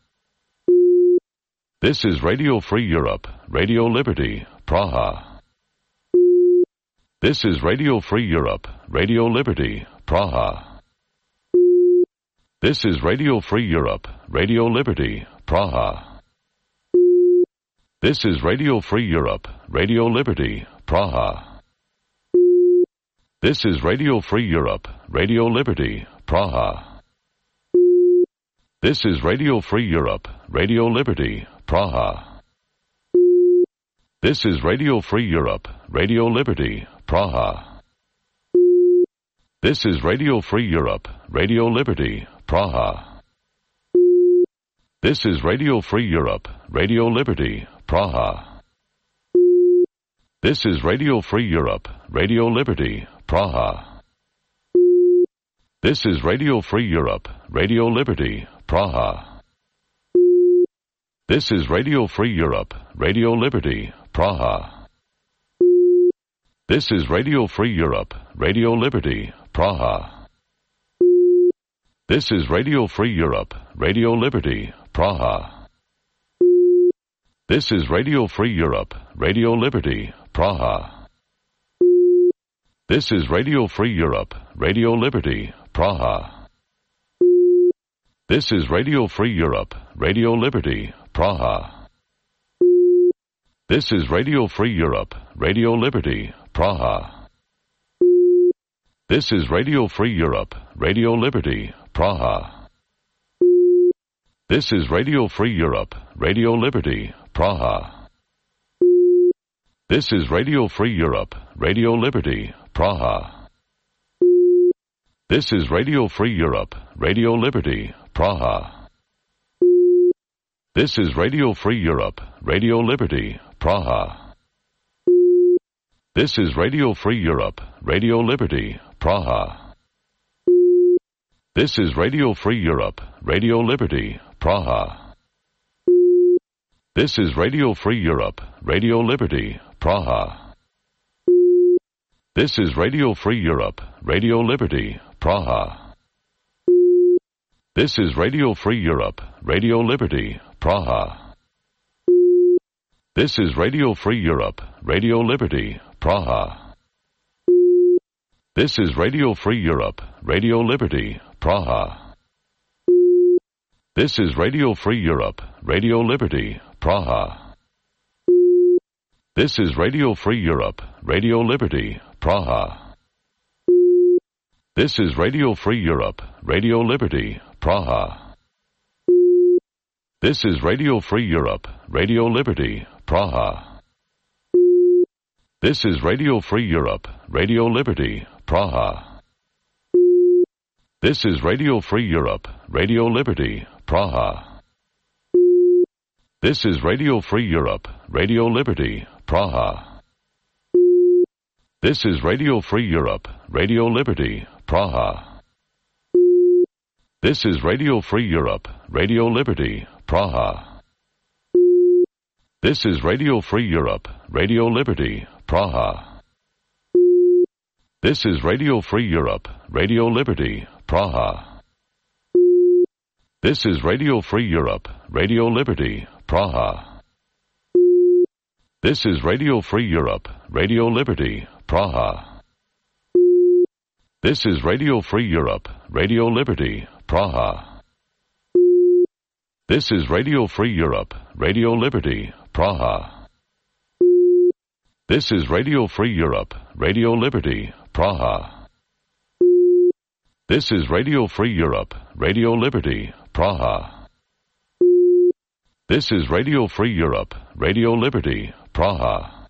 S1: This is Radio Free Europe, Radio Liberty, Praha. This is Radio Free Europe, Radio Liberty, Praha. This is Radio Free Europe, Radio Liberty, Praha. This is Radio Free Europe, Radio Liberty, Praha. This is Radio Free Europe, Radio Liberty, Praha. This is Radio Free Europe, Radio Liberty, Praha. This is Radio Free Europe, Radio Liberty, Praha. This is Radio Free Europe, Radio Liberty, Praha. This is Radio Free Europe, Radio Liberty, Praha. This is Radio Free Europe, Radio Liberty, Praha. This is Radio Free Europe, Radio Liberty, Praha. This is Radio Free Europe, Radio Liberty, Praha. This is Radio Free Europe, Radio Liberty, Praha. This is Radio Free Europe, Radio Liberty, Praha. This is Radio Free Europe, Radio Liberty, Praha. This is Radio Free Europe, Radio Liberty, Praha. This is Radio Free Europe, Radio Liberty, Praha. This is Radio Free Europe, Radio Liberty, Praha. This is Radio Free Europe, Radio Liberty, Praha. This is Radio Free Europe, Radio Liberty, Praha. This is Radio Free Europe, Radio Liberty, Praha. This is Radio Free Europe, Radio Liberty, Praha. This is Radio Free Europe, Radio Liberty, Praha. This is Radio Free Europe, Radio Liberty, Praha. This is Radio Free Europe, Radio Liberty, Praha. This is Radio Free Europe, Radio Liberty, Praha. This is Radio Free Europe, Radio Liberty, Praha. This is Radio Free Europe, Radio Liberty, Praha. This is Radio Free Europe, Radio Liberty, Praha. This is Radio Free Europe, Radio Liberty, Praha. This is Radio Free Europe, Radio Liberty, Praha. This is Radio Free Europe, Radio Liberty, Praha. This is Radio Free Europe, Radio Liberty, Praha. This is Radio Free Europe, Radio Liberty, Praha. This is Radio Free Europe, Radio Liberty, Praha. This is Radio Free Europe, Radio Liberty, Praha. This is Radio Free Europe, Radio Liberty, Praha. This is Radio Free Europe, Radio Liberty, Praha. This is Radio Free Europe, Radio Liberty, Praha. This is Radio Free Europe, Radio Liberty, Praha. This is Radio Free Europe, Radio Liberty, Praha. This is Radio Free Europe, Radio Liberty, Praha. This is Radio Free Europe, Radio Liberty, Praha. This is Radio Free Europe, Radio Liberty, Praha. This is Radio Free Europe, Radio Liberty, Praha. This is Radio Free Europe, Radio Liberty, Praha. This is Radio Free Europe, Radio Liberty, Praha. This is Radio Free Europe, Radio Liberty, Praha.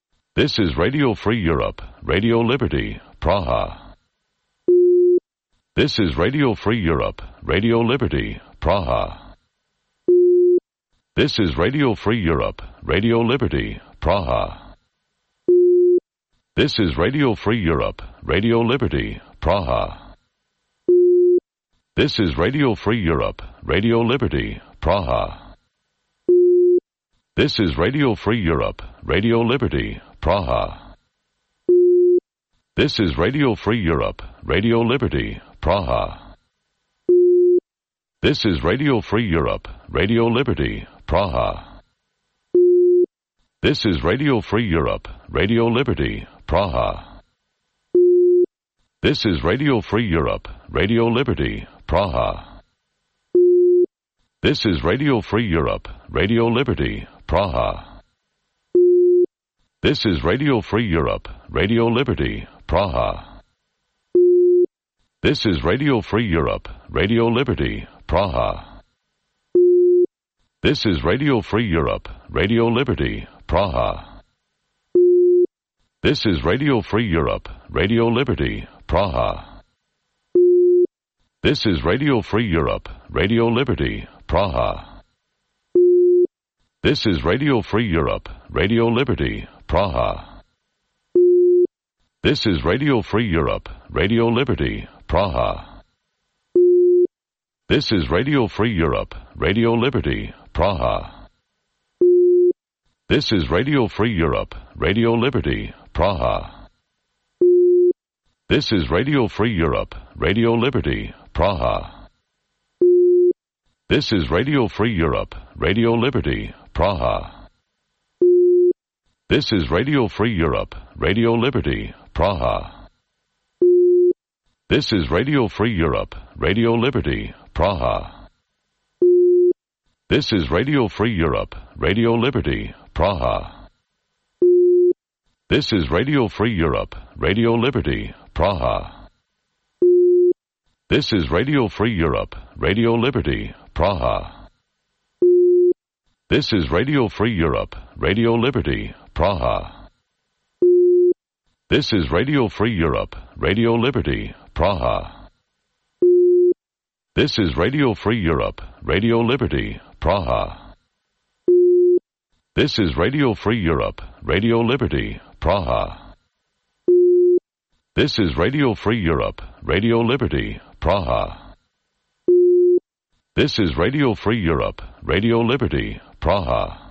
S1: This is Radio Free Europe, Radio Liberty, Praha. This is Radio Free Europe, Radio Liberty, Praha. This is Radio Free Europe, Radio Liberty, Praha. This is Radio Free Europe, Radio Liberty, Praha. This is Radio Free Europe, Radio Liberty, Praha. This is Radio Free Europe, Radio Liberty, Praha. This is Radio Free Europe, Radio Liberty, Praha. This is Radio Free Europe, Radio Liberty, Praha. This is Radio Free Europe, Radio Liberty, Praha. This is Radio Free Europe, Radio Liberty, Praha. This is Radio Free Europe, Radio Liberty, Praha. This is Radio Free Europe, Radio Liberty, Praha. This is Radio Free Europe, Radio Liberty, Praha. This is Radio Free Europe, Radio Liberty, Praha. This is Radio Free Europe, Radio Liberty, Praha. This is Radio Free Europe, Radio Liberty, Praha. This is Radio Free Europe, Radio Liberty, Praha. This is Radio Free Europe, Radio Liberty, Praha. This is Radio Free Europe, Radio Liberty, Praha. This is Radio Free Europe, Radio Liberty, Praha. This is Radio Free Europe, Radio Liberty, Praha. This is Radio Free Europe, Radio Liberty, Praha. This is Radio Free Europe, Radio Liberty, Praha. This is Radio Free Europe, Radio Liberty, Praha. This is Radio Free Europe, Radio Liberty, Praha. This is Radio Free Europe, Radio Liberty, Praha. This is Radio Free Europe, Radio Liberty, Praha. This is Radio Free Europe, Radio Liberty, Praha. This is Radio Free Europe, Radio Liberty, Praha. This is Radio Free Europe, Radio Liberty, Praha. This is Radio Free Europe, Radio Liberty, Praha. This is Radio Free Europe, Radio Liberty, Praha. This is Radio Free Europe, Radio Liberty, Praha.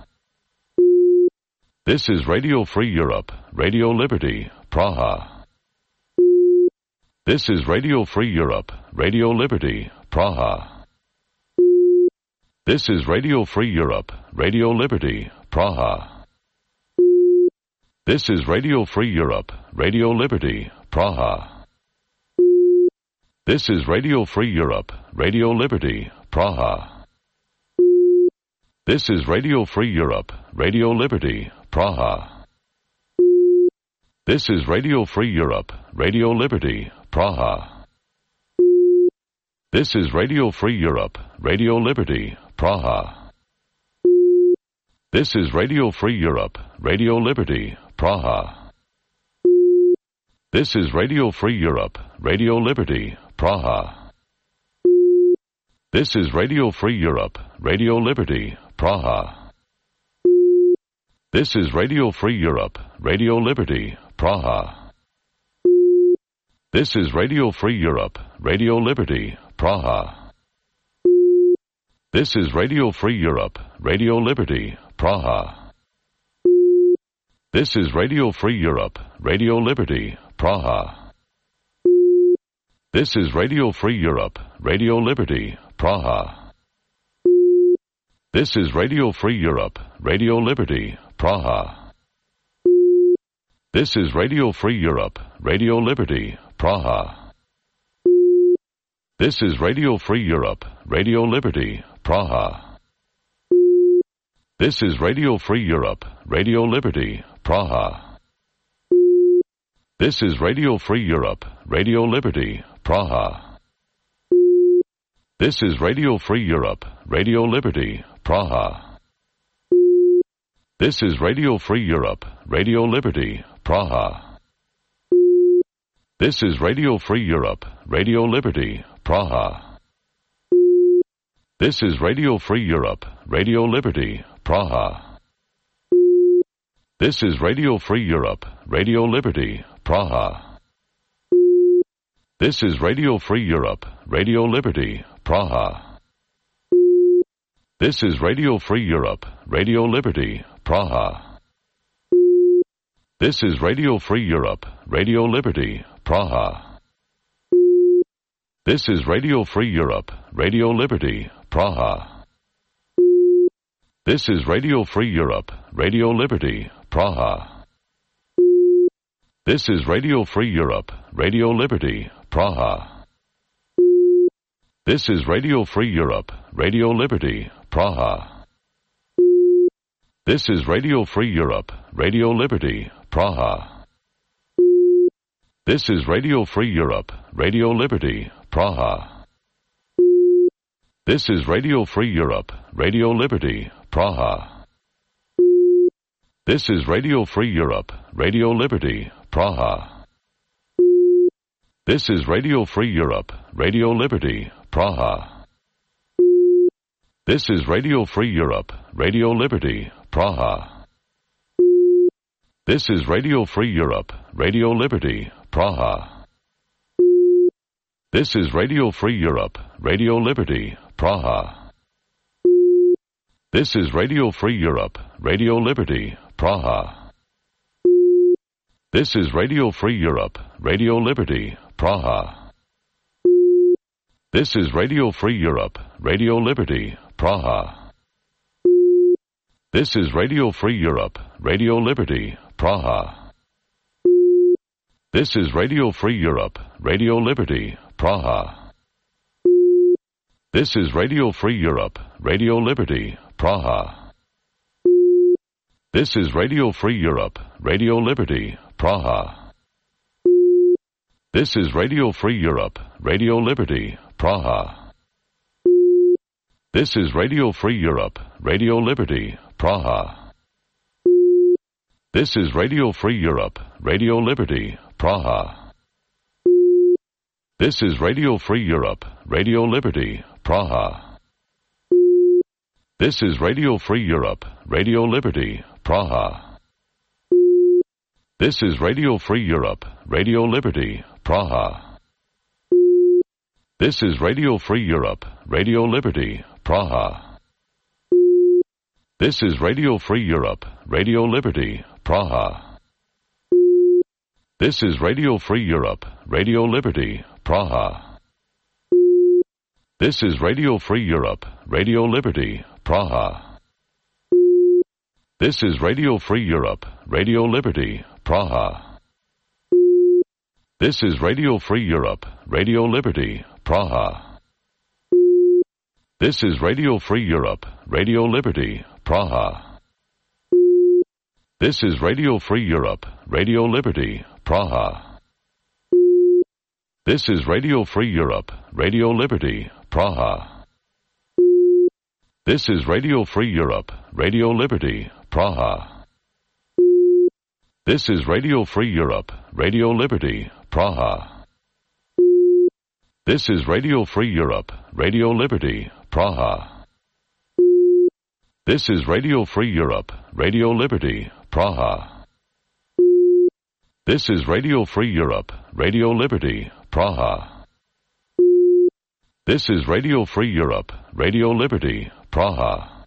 S1: This is Radio Free Europe, Radio Liberty, Praha. This is Radio Free Europe, Radio Liberty, Praha. This is Radio Free Europe, Radio Liberty, Praha. This is Radio Free Europe, Radio Liberty, Praha. This is Radio Free Europe, Radio Liberty, Praha. This is Radio Free Europe, Radio Liberty, Praha. This is Radio Free Europe, Radio Liberty, Praha. This is Radio Free Europe, Radio Liberty, Praha. This is Radio Free Europe, Radio Liberty, Praha. This is Radio Free Europe, Radio Liberty, Praha. This is Radio Free Europe, Radio Liberty, Praha. This is Radio Free Europe, Radio Liberty, Praha. This is Radio Free Europe, Radio Liberty, Praha. This is Radio Free Europe, Radio Liberty, Praha. This is Radio Free Europe, Radio Liberty, Praha. This is Radio Free Europe, Radio Liberty, Praha. This is Radio Free Europe, Radio Liberty, Praha. This is Radio Free Europe, Radio Liberty, Praha. This is Radio Free Europe, Radio Liberty, Praha. This is Radio Free Europe, Radio Liberty, Praha. This is Radio Free Europe, Radio Liberty, Praha. This is Radio Free Europe, Radio Liberty, Praha. This is Radio Free Europe, Radio Liberty, Praha. This is Radio Free Europe, Radio Liberty, Praha. This is Radio Free Europe, Radio Liberty, Praha. This is Radio Free Europe, Radio Liberty, Praha. This is Radio Free Europe, Radio Liberty, Praha. This is Radio Free Europe, Radio Liberty, Praha. This is Radio Free Europe, Radio Liberty, Praha. This is Radio Free Europe, Radio Liberty, Praha. This is Radio Free Europe, Radio Liberty, Praha. This is Radio Free Europe, Radio Liberty, Praha. This is Radio Free Europe, Radio Liberty, Praha. This is Radio Free Europe, Radio Liberty, Praha. This is Radio Free Europe, Radio Liberty, Praha. This is Radio Free Europe, Radio Liberty, Praha. This is Radio Free Europe, Radio Liberty, Praha. This is Radio Free Europe, Radio Liberty, Praha. This is Radio Free Europe, Radio Liberty, Praha. This is Radio Free Europe, Radio Liberty, Praha. This is Radio Free Europe, Radio Liberty, Praha. This is Radio Free Europe, Radio Liberty, Praha. This is Radio Free Europe, Radio Liberty, Praha. This is Radio Free Europe, Radio Liberty, Praha. This is Radio Free Europe, Radio Liberty, Praha. This is Radio Free Europe, Radio Liberty, Praha. This is Radio Free Europe, Radio Liberty, Praha. This is Radio Free Europe, Radio Liberty, Praha. This is Radio Free Europe, Radio Liberty, Praha. This is Radio Free Europe, Radio Liberty, Praha. This is Radio Free Europe, Radio Liberty, Praha. This is Radio Free Europe, Radio Liberty, Praha. This is Radio Free Europe, Radio Liberty, Praha. This is Radio Free Europe, Radio Liberty, Praha. This is Radio Free Europe, Radio Liberty, Praha. This is Radio Free Europe, Radio Liberty, Praha. This is Radio Free Europe, Radio Liberty, Praha. This is Radio Free Europe, Radio Liberty, Praha. This is Radio Free Europe, Radio Liberty, Praha. This is Radio Free Europe, Radio Liberty, Praha. This is Radio Free Europe, Radio Liberty, Praha. This is Radio Free Europe, Radio Liberty, Praha. This is Radio Free Europe, Radio Liberty, Praha. This is Radio Free Europe, Radio Liberty, Praha. This is Radio Free Europe, Radio Liberty, Praha. This is Radio Free Europe, Radio Liberty, Praha. This is Radio Free Europe, Radio Liberty, Praha. This is Radio Free Europe, Radio Liberty, Praha. This is Radio Free Europe, Radio Liberty, Praha.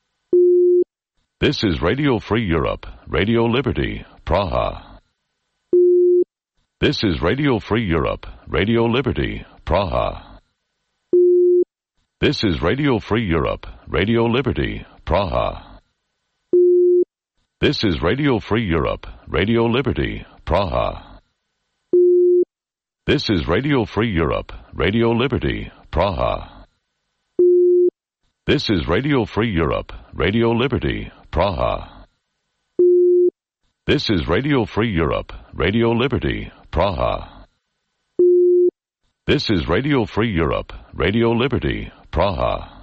S1: This is Radio Free Europe, Radio Liberty, Praha. This is Radio Free Europe, Radio Liberty, Praha. This is Radio Free Europe, Radio Liberty, Praha. This is Radio Free Europe, Radio Liberty, Praha. This is Radio Free Europe, Radio Liberty, Praha. This is Radio Free Europe, Radio Liberty, Praha. This is Radio Free Europe, Radio Liberty, Praha. This is Radio Free Europe, Radio Liberty, Praha.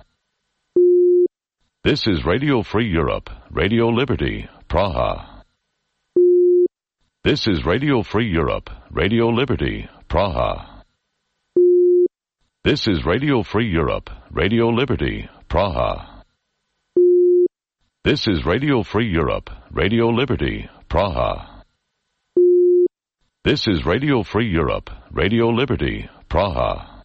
S1: This is Radio Free Europe, Radio Liberty, Praha. This is Radio Free Europe, Radio Liberty, Praha. This is Radio Free Europe, Radio Liberty, Praha. This is Radio Free Europe, Radio Liberty, Praha. This is Radio Free Europe, Radio Liberty, Praha.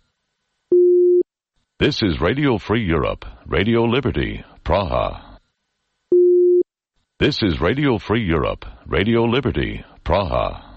S1: This is Radio Free Europe, Radio Liberty, Praha. This is Radio Free Europe, Radio Liberty, Praha.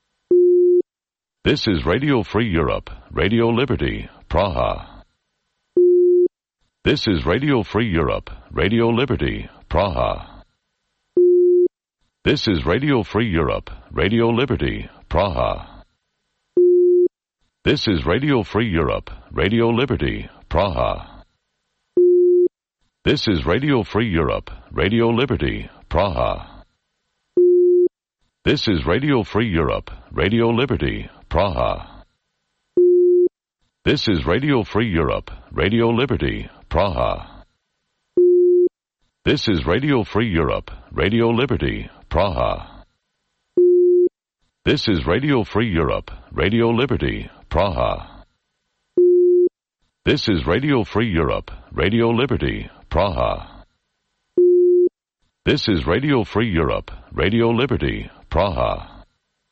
S1: This is Radio Free Europe, Radio Liberty, Praha. This is Radio Free Europe, Radio Liberty, Praha. This is Radio Free Europe, Radio Liberty, Praha. This is Radio Free Europe, Radio Liberty, Praha. This is Radio Free Europe, Radio Liberty, Praha. This is Radio Free Europe, Radio Liberty, Praha. This is Radio Free Europe, Radio Liberty, Praha. This is Radio Free Europe, Radio Liberty, Praha. This is Radio Free Europe, Radio Liberty, Praha. This is Radio Free Europe, Radio Liberty, Praha. This is Radio Free Europe, Radio Liberty, Praha.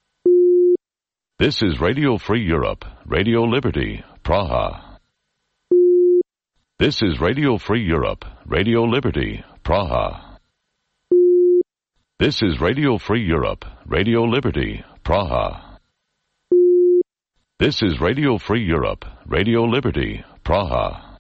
S1: This is Radio Free Europe, Radio Liberty, Praha. This is Radio Free Europe, Radio Liberty, Praha. This is Radio Free Europe, Radio Liberty, Praha. This is Radio Free Europe, Radio Liberty, Praha.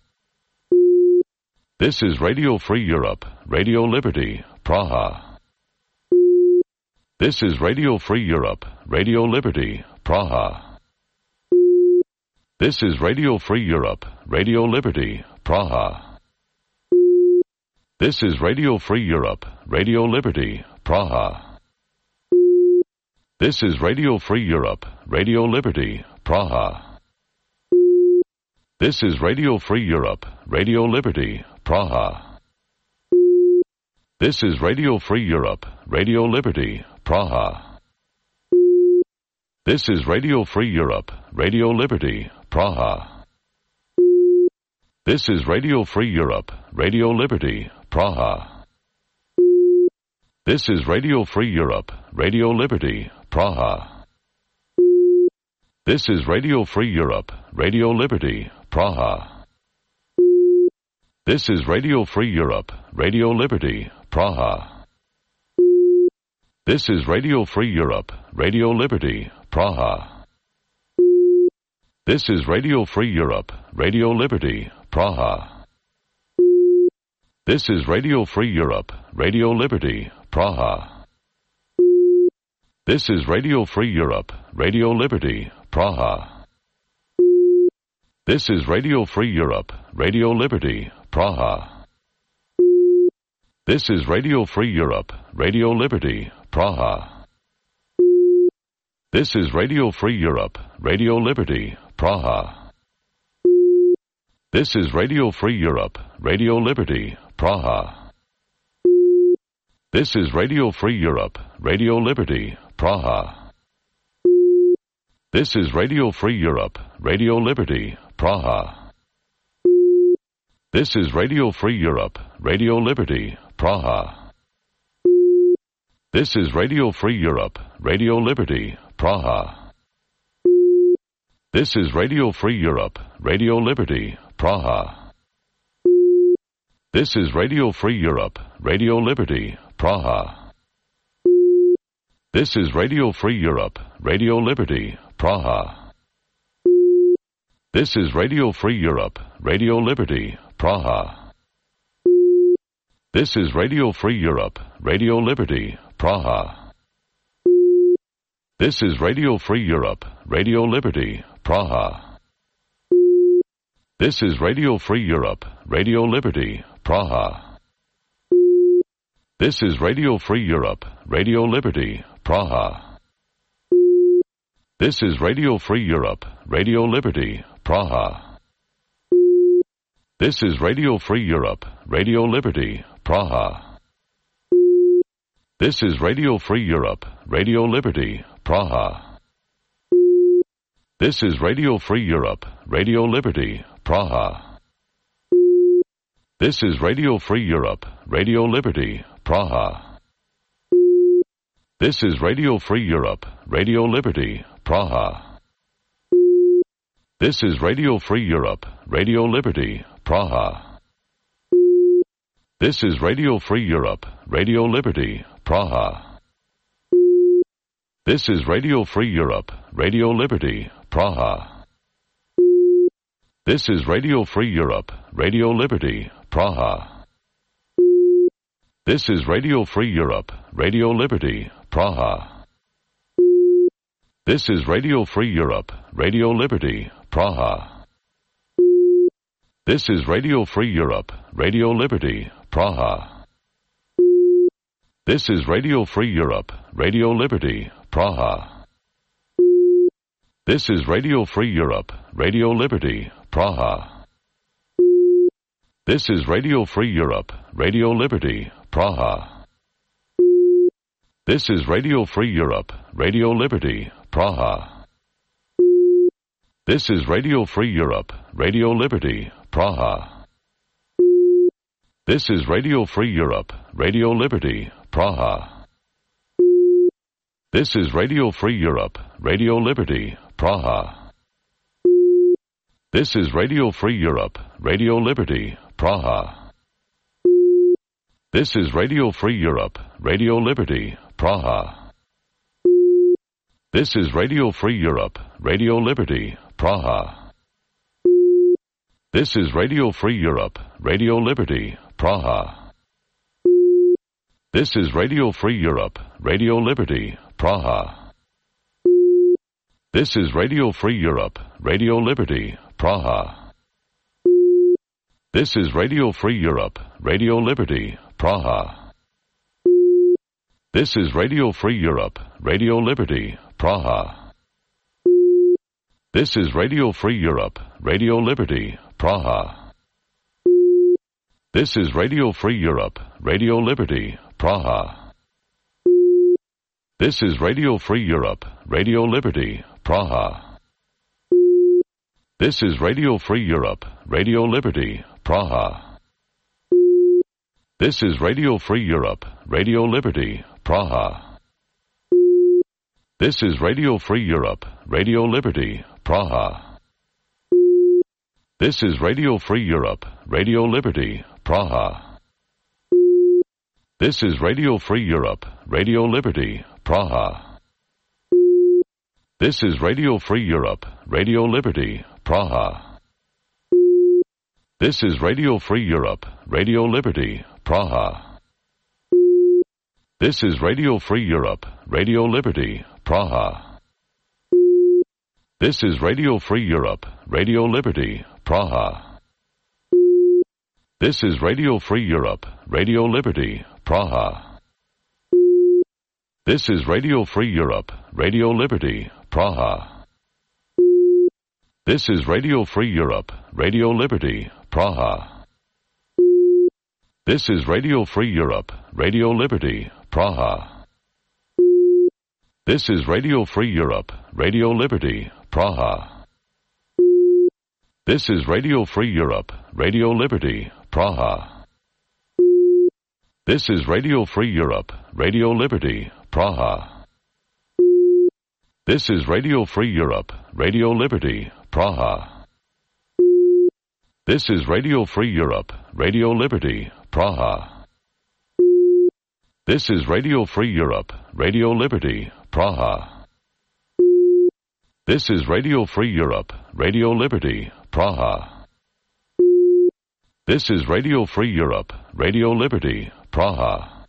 S1: This is Radio Free Europe, Radio Liberty, Praha. This is Radio Free Europe, Radio Liberty, Praha. This is Radio Free Europe, Radio Liberty, Praha. This is Radio Free Europe, Radio Liberty, Praha. This is Radio Free Europe, Radio Liberty, Praha. This is Radio Free Europe, Radio Liberty, Praha. This is Radio Free Europe, Radio Liberty, Praha. This is Radio Free Europe, Radio Liberty, Praha. This is Radio Free Europe, Radio Liberty, Praha. This is Radio Free Europe, Radio Liberty, Praha. This is Radio Free Europe, Radio Liberty, Praha. This is Radio Free Europe, Radio Liberty, Praha. This is Radio Free Europe, Radio Liberty, Praha. This is Radio Free Europe, Radio Liberty, Praha. This is Radio Free Europe, Radio Liberty, Praha. This is Radio Free Europe, Radio Liberty, Praha. This is Radio Free Europe, Radio Liberty, Praha. This is Radio Free Europe, Radio Liberty, Praha. This is Radio Free Europe, Radio Liberty, Praha. This is Radio Free Europe, Radio Liberty, Praha. This is Radio Free Europe, Radio Liberty, Praha. This is Radio Free Europe, Radio Liberty, Praha. This is Radio Free Europe, Radio Liberty, Praha. This is Radio Free Europe, Radio Liberty, Praha. This is Radio Free Europe, Radio Liberty, Praha. This is Radio Free Europe, Radio Liberty, Praha. This is Radio Free Europe, Radio Liberty, Praha. This is Radio Free Europe, Radio Liberty, Praha. This is Radio Free Europe, Radio Liberty, Praha. This is Radio Free Europe, Radio Liberty, Praha. This is Radio Free Europe, Radio Liberty, Praha. This is Radio Free Europe, Radio Liberty, Praha. This is Radio Free Europe, Radio Liberty, Praha. This is Radio Free Europe, Radio Liberty, Praha. This is Radio Free Europe, Radio Liberty, Praha. This is Radio Free Europe, Radio Liberty, Praha. This is Radio Free Europe, Radio Liberty, Praha. This is Radio Free Europe, Radio Liberty, Praha. This is Radio Free Europe, Radio Liberty, Praha. This is Radio Free Europe, Radio Liberty, Praha. This is Radio Free Europe, Radio Liberty, Praha. This is Radio Free Europe, Radio Liberty, Praha. This is Radio Free Europe, Radio Liberty, Praha. This is Radio Free Europe, Radio Liberty, Praha. This is Radio Free Europe, Radio Liberty, Praha. This is Radio Free Europe, Radio Liberty, Praha. This is Radio Free Europe, Radio Liberty, Praha. This is Radio Free Europe, Radio Liberty, Praha. This is Radio Free Europe, Radio Liberty, Praha. This is Radio Free Europe, Radio Liberty, Praha. This is Radio Free Europe, Radio Liberty, Praha. This is Radio Free Europe, Radio Liberty, Praha. This is Radio Free Europe, Radio Liberty, Praha. This is Radio Free Europe, Radio Liberty, Praha. This is Radio Free Europe, Radio Liberty, Praha. This is Radio Free Europe, Radio Liberty, Praha. This is Radio Free Europe, Radio Liberty, Praha. This is Radio Free Europe, Radio Liberty, Praha. This is Radio Free Europe, Radio Liberty, Praha. This is Radio Free Europe, Radio Liberty, Praha. This is Radio Free Europe, Radio Liberty, Praha. This is Radio Free Europe, Radio Liberty, Praha. This is Radio Free Europe, Radio Liberty, Praha. This is Radio Free Europe, Radio Liberty, Praha. This is Radio Free Europe, Radio Liberty, Praha. This is Radio Free Europe, Radio Liberty, Praha. This is Radio Free Europe, Radio Liberty, Praha. This is Radio Free Europe, Radio Liberty, Praha. This is Radio Free Europe, Radio Liberty, Praha. This is Radio Free Europe, Radio Liberty, Praha. This is Radio Free Europe, Radio Liberty, Praha. This is Radio Free Europe, Radio Liberty, Praha. This is Radio Free Europe, Radio Liberty, Praha. This is Radio Free Europe, Radio Liberty, Praha. This is Radio Free Europe, Radio Liberty, Praha. This is Radio Free Europe, Radio Liberty, Praha. This is Radio Free Europe, Radio Liberty, Praha. This is Radio Free Europe, Radio Liberty, Praha. This is Radio Free Europe, Radio Liberty, Praha. This is Radio Free Europe, Radio Liberty, Praha. This is Radio Free Europe, Radio Liberty, Praha. This is Radio Free Europe, Radio Liberty, Praha. This is Radio Free Europe, Radio Liberty, Praha. This is Radio Free Europe, Radio Liberty, Praha.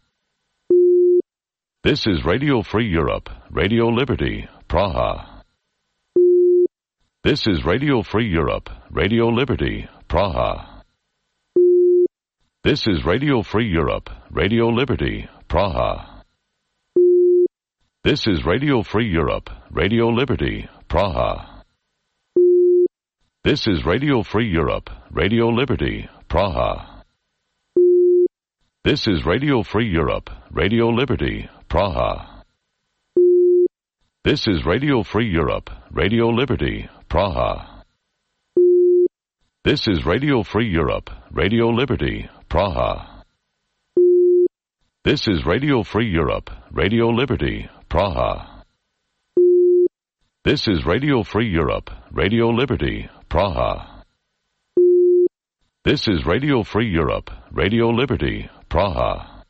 S1: This is Radio Free Europe, Radio Liberty, Praha. This is Radio Free Europe, Radio Liberty, Praha. This is Radio Free Europe, Radio Liberty, Praha. This is Radio Free Europe, Radio Liberty, Praha. This is Radio Free Europe, Radio Liberty, Praha. This is Radio Free Europe, Radio Liberty, Praha. This is Radio Free Europe, Radio Liberty, Praha. This is Radio Free Europe, Radio Liberty, Praha. This is Radio Free Europe, Radio Liberty, Praha. This is Radio Free Europe, Radio Liberty, Praha. This is Radio Free Europe, Radio Liberty, Praha.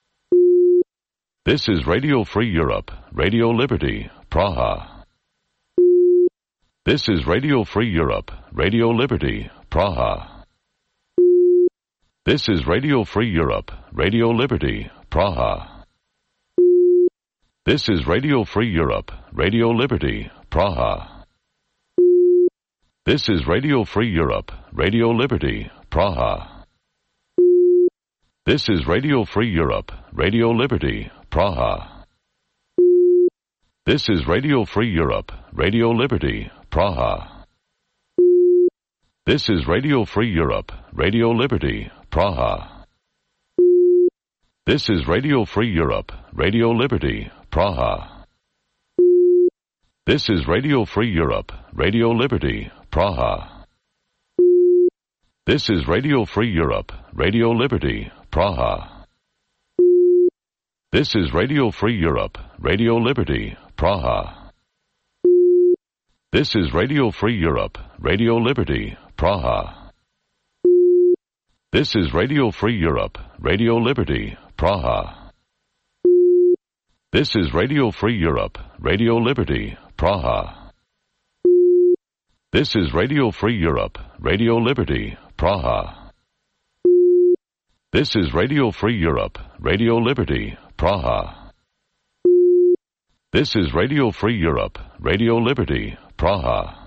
S1: This is Radio Free Europe, Radio Liberty, Praha. This is Radio Free Europe, Radio Liberty, Praha. This is Radio Free Europe, Radio Liberty, Praha. This is Radio Free Europe, Radio Liberty, Praha. This is Radio Free Europe, Radio Liberty, Praha. This is Radio Free Europe, Radio Liberty, Praha. This is Radio Free Europe, Radio Liberty, Praha. This is Radio Free Europe, Radio Liberty, Praha. This is Radio Free Europe, Radio Liberty, Praha. This is Radio Free Europe, Radio Liberty, Praha. This is Radio Free Europe, Radio Liberty, Praha. This is Radio Free Europe, Radio Liberty, Praha. This is Radio Free Europe, Radio Liberty, Praha. This is Radio Free Europe, Radio Liberty, Praha. This is Radio Free Europe, Radio Liberty, Praha. This is Radio Free Europe, Radio Liberty, Praha. This is Radio Free Europe, Radio Liberty, Praha. This is Radio Free Europe, Radio Liberty, Praha.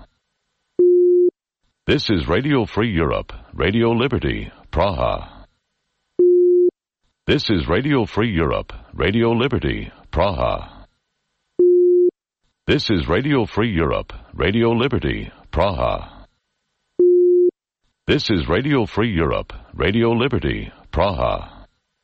S1: This is Radio Free Europe, Radio Liberty, Praha. This is Radio Free Europe, Radio Liberty, Praha. This is Radio Free Europe, Radio Liberty, Praha. This is Radio Free Europe, Radio Liberty, Praha.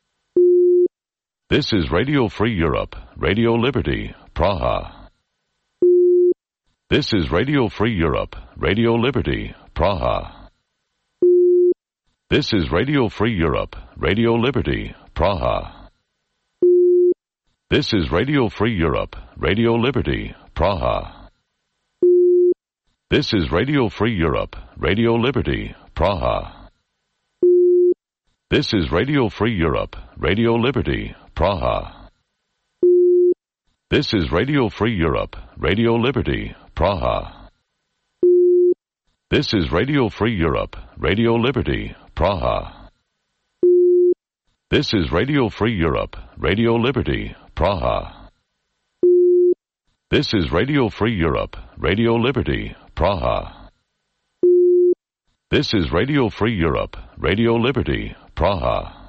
S1: This is Radio Free Europe, Radio Liberty, Praha. This is Radio Free Europe, Radio Liberty, Praha. This is Radio Free Europe, Radio Liberty, Praha. This is Radio Free Europe, Radio Liberty, Praha. This is Radio Free Europe, Radio Liberty, Praha. This is Radio Free Europe, Radio Liberty, Praha. This is Radio Free Europe, Radio Liberty, Praha. This is Radio Free Europe, Radio Liberty, Praha. This is Radio Free Europe, Radio Liberty, Praha. This is Radio Free Europe, Radio Liberty, Praha. This is Radio Free Europe, Radio Liberty, Praha.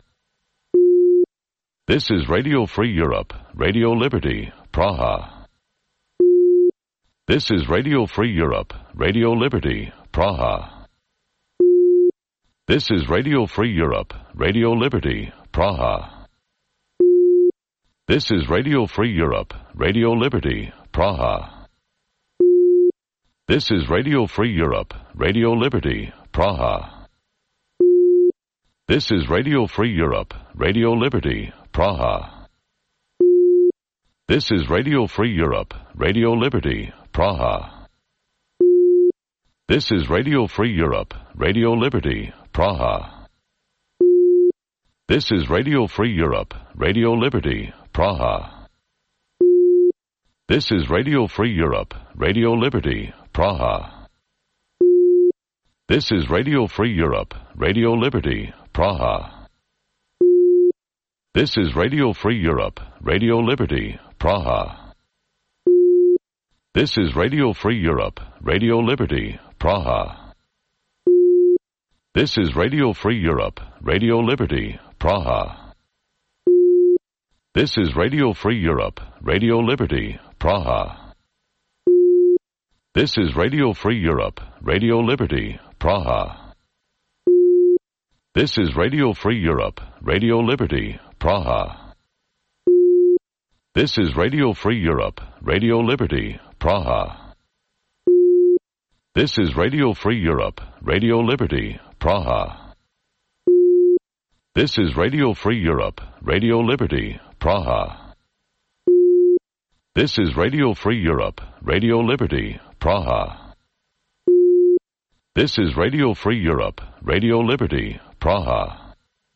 S1: This is Radio Free Europe, Radio Liberty, Praha. This is Radio Free Europe, Radio Liberty, Praha. This is Radio Free Europe, Radio Liberty, Praha. This is Radio Free Europe, Radio Liberty, Praha. This is Radio Free Europe, Radio Liberty, Praha. This is Radio Free Europe, Radio Liberty, Praha. This is Radio Free Europe, Radio Liberty, Praha. This is Radio Free Europe, Radio Liberty, Praha. This is Radio Free Europe, Radio Liberty, Praha. This is Radio Free Europe, Radio Liberty, Praha. This is Radio Free Europe, Radio Liberty, Praha. This is Radio Free Europe, Radio Liberty, Praha. This is Radio Free Europe, Radio Liberty, Praha. This is Radio Free Europe, Radio Liberty, Praha. This is Radio Free Europe, Radio Liberty, Praha. This is Radio Free Europe, Radio Liberty, Praha. This is Radio Free Europe, Radio Liberty, Praha. This is Radio Free Europe, Radio Liberty, Praha. This is Radio Free Europe, Radio Liberty, Praha. This is Radio Free Europe, Radio Liberty, Praha. This is Radio Free Europe, Radio Liberty, Praha. This is Radio Free Europe, Radio Liberty, Praha.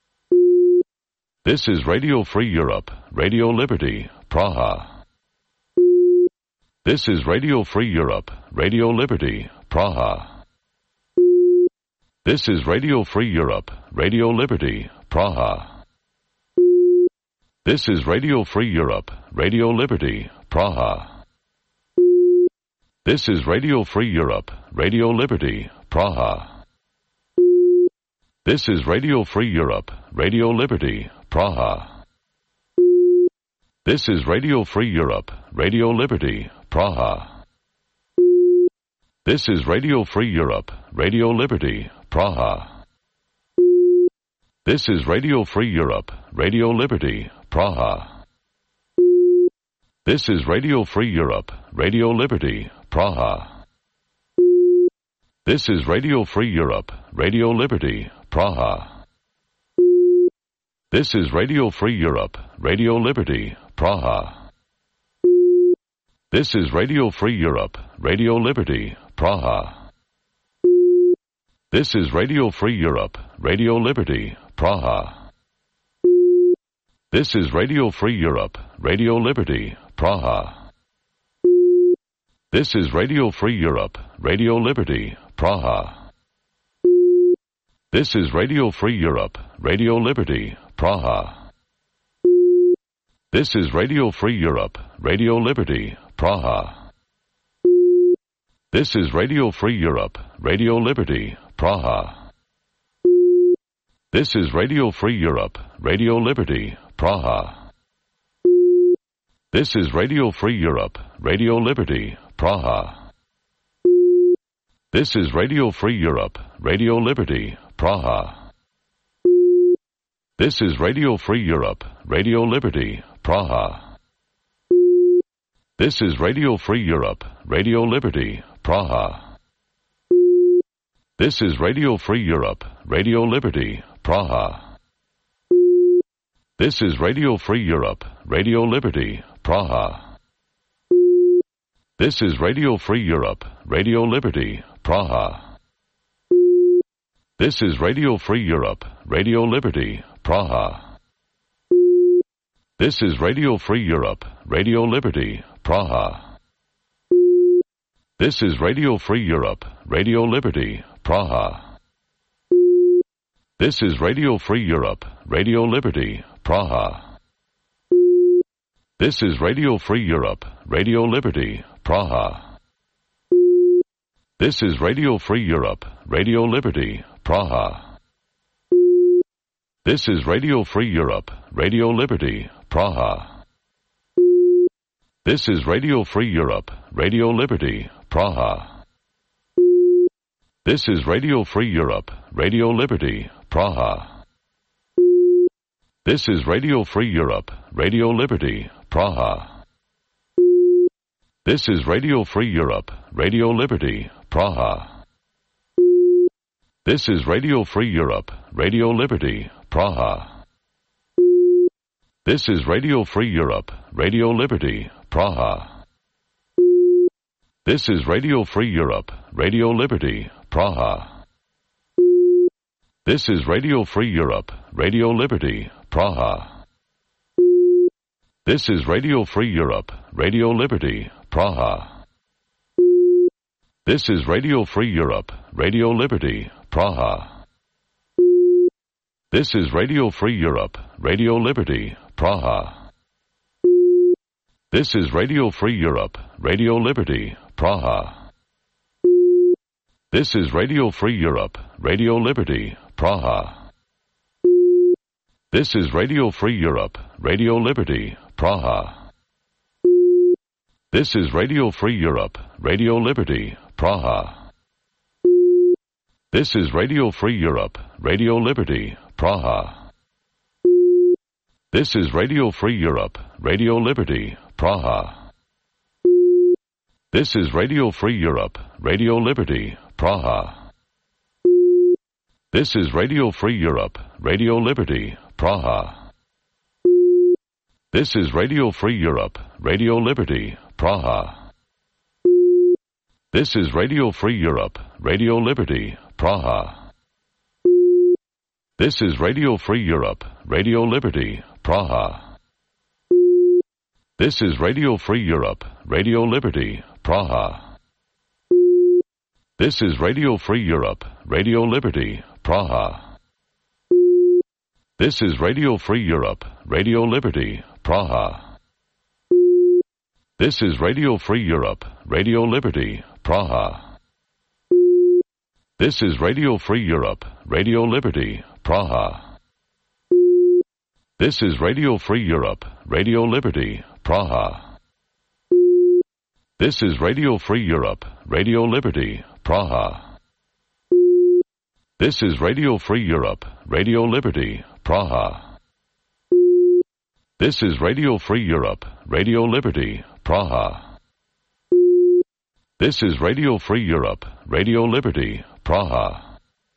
S1: This is Radio Free Europe, Radio Liberty, Praha. This is Radio Free Europe, Radio Liberty, Praha. This is Radio Free Europe, Radio Liberty, Praha. This is Radio Free Europe, Radio Liberty, Praha. This is Radio Free Europe, Radio Liberty, Praha. This is Radio Free Europe, Radio Liberty, Praha. This is Radio Free Europe, Radio Liberty, Praha. This is Radio Free Europe, Radio Liberty, Praha. This is Radio Free Europe, Radio Liberty, Praha. This is Radio Free Europe, Radio Liberty, Praha. This is Radio Free Europe, Radio Liberty, Praha. This is Radio Free Europe, Radio Liberty, Praha. This is Radio Free Europe, Radio Liberty, Praha. This is Radio Free Europe, Radio Liberty, Praha. This is Radio Free Europe, Radio Liberty, Praha. This is Radio Free Europe, Radio Liberty, Praha. This is Radio Free Europe, Radio Liberty, Praha. This is Radio Free Europe, Radio Liberty, Praha. This is Radio Free Europe, Radio Liberty, Praha. This is Radio Free Europe, Radio Liberty, Praha. This is Radio Free Europe, Radio Liberty, Praha. This is Radio Free Europe, Radio Liberty, Praha. This is Radio Free Europe, Radio Liberty, Praha. This is Radio Free Europe, Radio Liberty, Praha. This is Radio Free Europe, Radio Liberty, Praha. This is Radio Free Europe, Radio Liberty, Praha. This is Radio Free Europe, Radio Liberty, Praha. This is Radio Free Europe, Radio Liberty, Praha. This is Radio Free Europe, Radio Liberty, Praha. This is Radio Free Europe, Radio Liberty, Praha. This is Radio Free Europe, Radio Liberty, Praha. This is Radio Free Europe, Radio Liberty, Praha. This is Radio Free Europe, Radio Liberty, Praha. This is Radio Free Europe, Radio Liberty, Praha. This is Radio Free Europe, Radio Liberty, Praha. This is Radio Free Europe, Radio Liberty, Praha. This is Radio Free Europe, Radio Liberty, Praha. This is Radio Free Europe, Radio Liberty, Praha. This is Radio Free Europe, Radio Liberty, Praha. This is Radio Free Europe, Radio Liberty, Praha. This is Radio Free Europe, Radio Liberty, Praha. This is Radio Free Europe, Radio Liberty, Praha. This is Radio Free Europe, Radio Liberty, Praha. This is Radio Free Europe, Radio Liberty, Praha. This is Radio Free Europe, Radio Liberty, Praha. This is Radio Free Europe, Radio Liberty, Praha. This is Radio Free Europe, Radio Liberty, Praha. This is Radio Free Europe, Radio Liberty, Praha. This is Radio Free Europe, Radio Liberty, Praha. This is Radio Free Europe, Radio Liberty, Praha. This is Radio Free Europe, Radio Liberty, Praha. This is Radio Free Europe, Radio Liberty, Praha. This is Radio Free Europe, Radio Liberty, Praha. This is Radio Free Europe, Radio Liberty, Praha. This is Radio Free Europe, Radio Liberty, Praha. This is Radio Free Europe, Radio Liberty, Praha. This is Radio Free Europe, Radio Liberty, Praha. This is Radio Free Europe, Radio Liberty, Praha. This is Radio Free Europe, Radio Liberty, Praha. This is Radio Free Europe, Radio Liberty, Praha. This is Radio Free Europe, Radio Liberty, Praha. This is Radio Free Europe, Radio Liberty, Praha. This is Radio Free Europe, Radio Liberty, Praha. This is Radio Free Europe, Radio Liberty, Praha. This is Radio Free Europe, Radio Liberty, Praha. This is Radio Free Europe, Radio Liberty, Praha.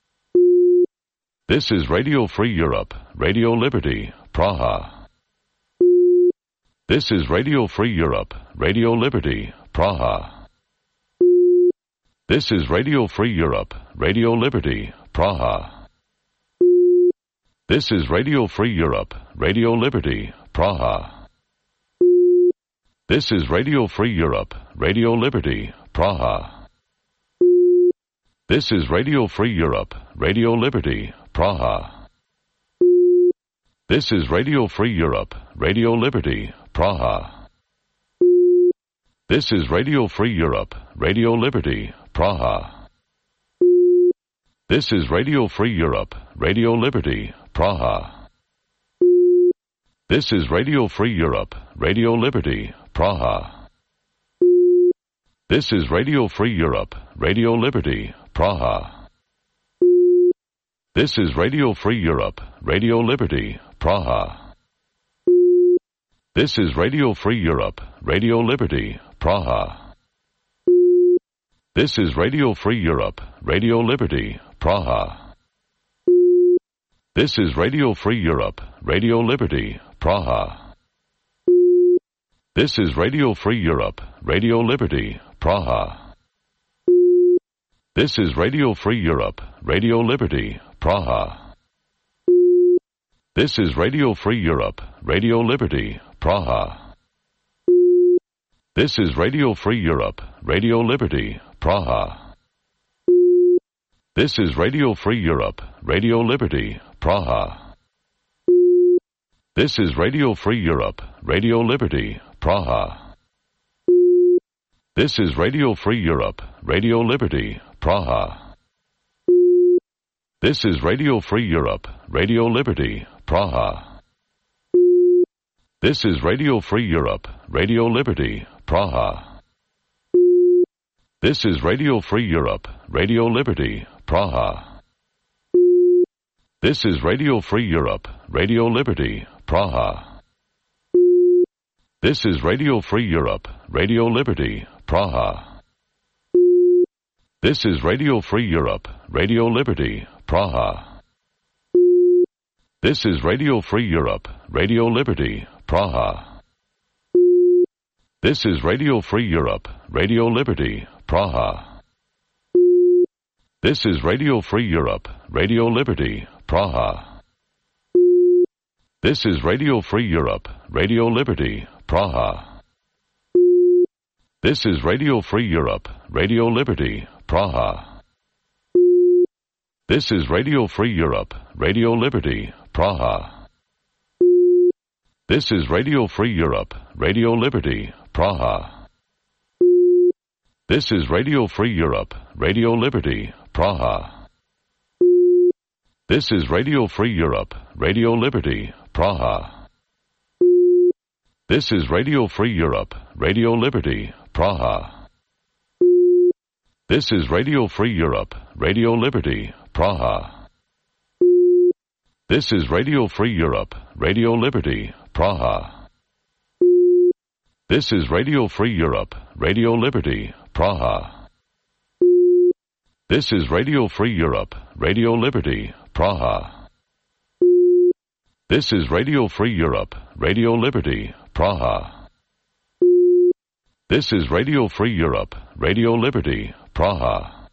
S1: This is Radio Free Europe, Radio Liberty, Praha. This is Radio Free Europe, Radio Liberty, Praha. This is Radio Free Europe, Radio Liberty, Praha. This is Radio Free Europe, Radio Liberty, Praha. This is Radio Free Europe, Radio Liberty, Praha. This is Radio Free Europe, Radio Liberty, Praha. This is Radio Free Europe, Radio Liberty, Praha. This is Radio Free Europe, Radio Liberty, Praha. This is Radio Free Europe, Radio Liberty, Praha. This is Radio Free Europe, Radio Liberty, Praha. This is Radio Free Europe, Radio Liberty, Praha. This is Radio Free Europe, Radio Liberty, Praha. This is Radio Free Europe, Radio Liberty, Praha. This is Radio Free Europe, Radio Liberty, Praha. This is Radio Free Europe, Radio Liberty, Praha. This is Radio Free Europe, Radio Liberty, Praha. This is Radio Free Europe, Radio Liberty, Praha. This is Radio Free Europe, Radio Liberty, Praha. This is Radio Free Europe, Radio Liberty, Praha. This is Radio Free Europe, Radio Liberty, Praha. This is Radio Free Europe, Radio Liberty, Praha. This is Radio Free Europe, Radio Liberty, Praha. This is Radio Free Europe, Radio Liberty, Praha. This is Radio Free Europe, Radio Liberty, Praha. This is Radio Free Europe, Radio Liberty, Praha. This is Radio Free Europe, Radio Liberty, Praha. This is Radio Free Europe, Radio Liberty, Praha. This is Radio Free Europe, Radio Liberty, Praha. This is Radio Free Europe, Radio Liberty, Praha. This is Radio Free Europe, Radio Liberty, Praha. This is Radio Free Europe, Radio Liberty, Praha. This is Radio Free Europe, Radio Liberty, Praha. This is Radio Free Europe, Radio Liberty, Praha. This is Radio Free Europe, Radio Liberty, Praha. This is Radio Free Europe, Radio Liberty, Praha. This is Radio Free Europe, Radio Liberty, Praha. This is Radio Free Europe, Radio Liberty, Praha. This is Radio Free Europe, Radio Liberty, Praha. This is Radio Free Europe, Radio Liberty, Praha. This is Radio Free Europe, Radio Liberty, Praha. This is Radio Free Europe, Radio Liberty, Praha. This is Radio Free Europe, Radio Liberty, Praha. This is Radio Free Europe, Radio Liberty, Praha. This is Radio Free Europe, Radio Liberty, Praha.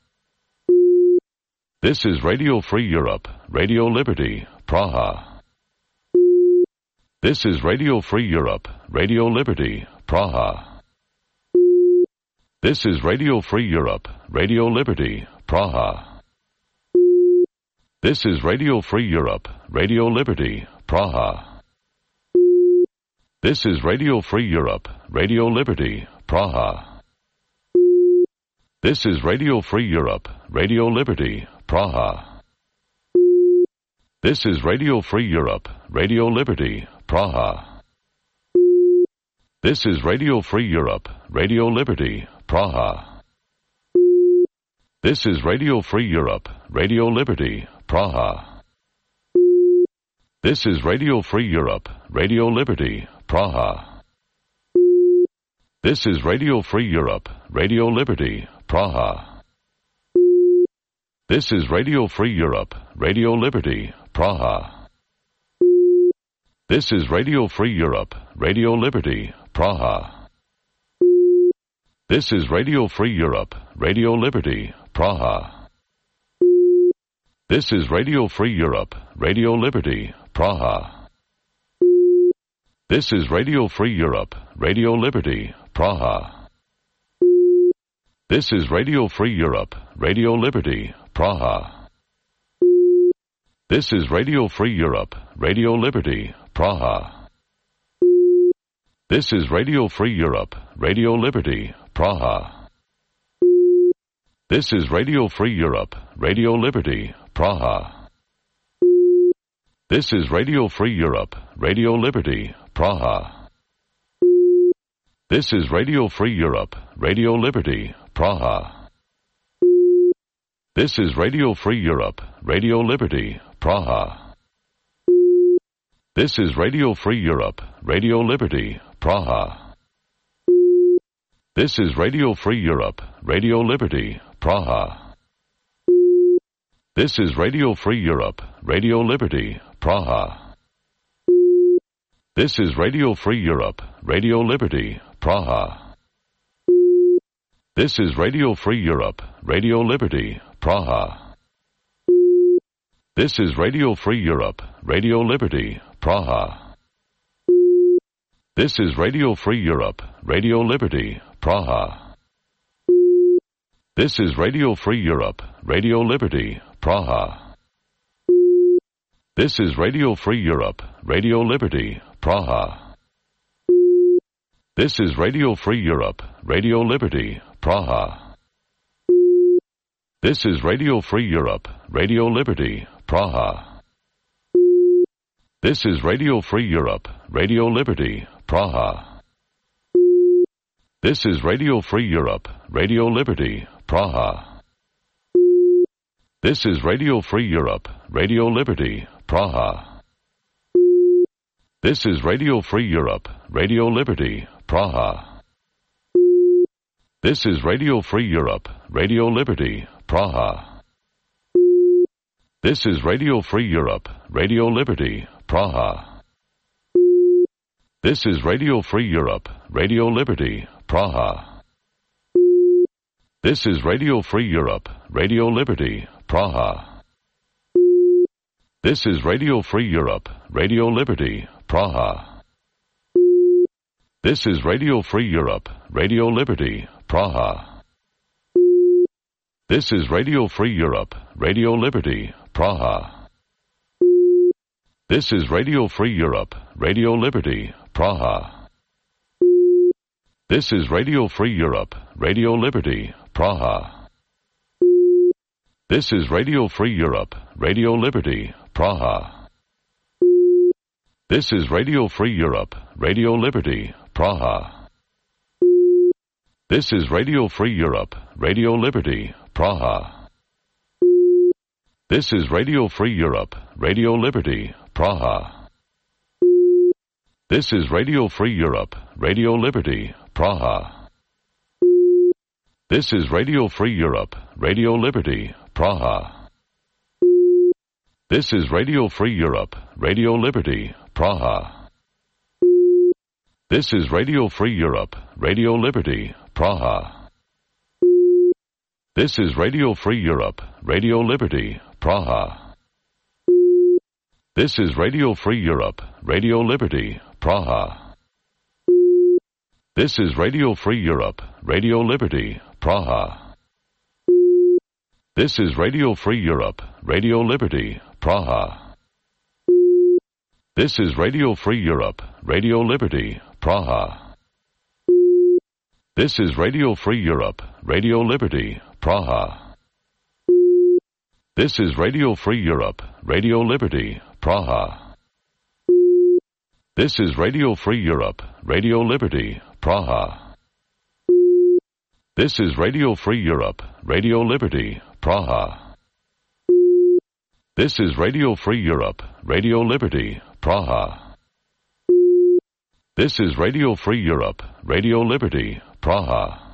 S1: This is Radio Free Europe, Radio Liberty, Praha. This is Radio Free Europe, Radio Liberty, Praha. This is Radio Free Europe, Radio Liberty, Praha. This is Radio Free Europe, Radio Liberty, Praha. This is Radio Free Europe, Radio Liberty, Praha. This is Radio Free Europe, Radio Liberty, Praha. This is Radio Free Europe, Radio Liberty, Praha. This is Radio Free Europe, Radio Liberty, Praha. This is Radio Free Europe, Radio Liberty, Praha. This is Radio Free Europe, Radio Liberty, Praha. This is Radio Free Europe, Radio Liberty, Praha. This is Radio Free Europe, Radio Liberty, Praha. This is Radio Free Europe, Radio Liberty, Praha. This is Radio Free Europe, Radio Liberty, Praha. This is Radio Free Europe, Radio Liberty, Praha. This is Radio Free Europe, Radio Liberty, Praha. This is Radio Free Europe, Radio Liberty, Praha. This is Radio Free Europe, Radio Liberty, Praha. This is Radio Free Europe, Radio Liberty, Praha. This is Radio Free Europe, Radio Liberty, Praha. This is Radio Free Europe, Radio Liberty, Praha. This is Radio Free Europe, Radio Liberty, Praha. This is Radio Free Europe, Radio Liberty, Praha. This is Radio Free Europe, Radio Liberty, Praha. This is Radio Free Europe, Radio Liberty, Praha. This is Radio Free Europe, Radio Liberty, Praha. This is Radio Free Europe, Radio Liberty, Praha. This is Radio Free Europe, Radio Liberty, Praha. This is Radio Free Europe, Radio Liberty, Praha. This is Radio Free Europe, Radio Liberty, Praha. This is Radio Free Europe, Radio Liberty, Praha. This is Radio Free Europe, Radio Liberty, Praha. This is Radio Free Europe, Radio Liberty, Praha. This is Radio Free Europe, Radio Liberty, Praha. This is Radio Free Europe, Radio Liberty, Praha. This is Radio Free Europe, Radio Liberty, Praha. This is Radio Free Europe, Radio Liberty, Praha. This is Radio Free Europe, Radio Liberty, Praha. This is Radio Free Europe, Radio Liberty, Praha. This is Radio Free Europe, Radio Liberty, Praha. This is Radio Free Europe, Radio Liberty, Praha. This is Radio Free Europe, Radio Liberty, Praha. This is Radio Free Europe, Radio Liberty, Praha. This is Radio Free Europe, Radio Liberty, Praha. This is Radio Free Europe, Radio Liberty, Praha. This is Radio Free Europe, Radio Liberty, Praha. This is Radio Free Europe, Radio Liberty, Praha. This is Radio Free Europe, Radio Liberty, Praha. This is Radio Free Europe, Radio Liberty, Praha. This is Radio Free Europe, Radio Liberty, Praha. This is Radio Free Europe, Radio Liberty, Praha. This is Radio Free Europe, Radio Liberty, Praha. This is Radio Free Europe, Radio Liberty, Praha. This is Radio Free Europe, Radio Liberty, Praha. This is Radio Free Europe, Radio Liberty, Praha. This is Radio Free Europe, Radio Liberty, Praha. This is Radio Free Europe, Radio Liberty, Praha. This is Radio Free Europe, Radio Liberty, Praha. This is Radio Free Europe, Radio Liberty, Praha. This is Radio Free Europe, Radio Liberty, Praha. This is Radio Free Europe, Radio Liberty, Praha. This is Radio Free Europe, Radio Liberty, Praha. This is Radio Free Europe, Radio Liberty, Praha. This is Radio Free Europe, Radio Liberty, Praha. This is Radio Free Europe, Radio Liberty, Praha. This is Radio Free Europe, Radio Liberty, Praha.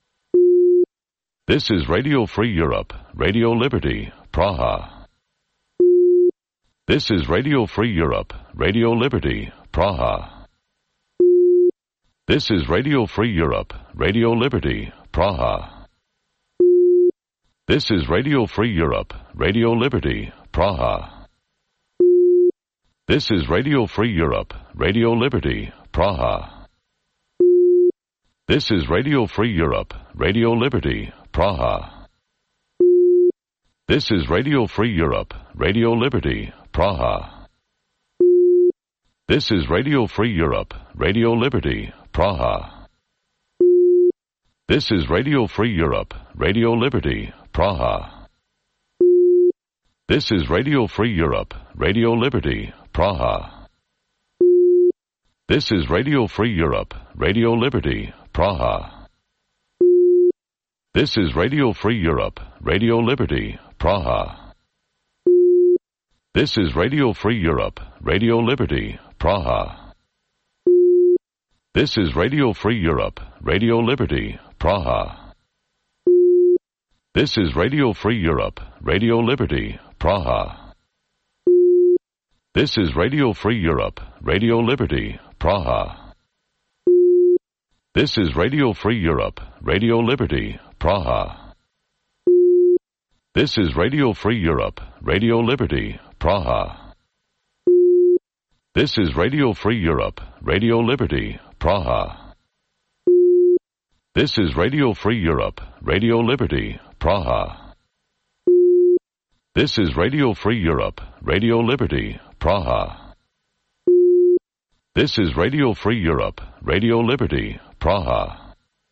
S1: This is Radio Free Europe, Radio Liberty, Praha. This is Radio Free Europe, Radio Liberty, Praha. This is Radio Free Europe, Radio Liberty, Praha. This is Radio Free Europe, Radio Liberty, Praha. This is Radio Free Europe, Radio Liberty, Praha. This is Radio Free Europe, Radio Liberty, Praha. This is Radio Free Europe, Radio Liberty, Praha. This is Radio Free Europe, Radio Liberty, Praha. This is Radio Free Europe, Radio Liberty, Praha. This is Radio Free Europe, Radio Liberty, Praha. This is Radio Free Europe, Radio Liberty, Praha. This is Radio Free Europe, Radio Liberty, Praha. This is Radio Free Europe, Radio Liberty, Praha. This is Radio Free Europe, Radio Liberty, Praha. This is Radio Free Europe, Radio Liberty, Praha. This is Radio Free Europe, Radio Liberty, Praha. This is Radio Free Europe, Radio Liberty, Praha. This is Radio Free Europe, Radio Liberty, Praha. This is Radio Free Europe, Radio Liberty, Praha. This is Radio Free Europe, Radio Liberty, Praha. This is Radio Free Europe, Radio Liberty, Praha. This is Radio Free Europe, Radio Liberty, Praha.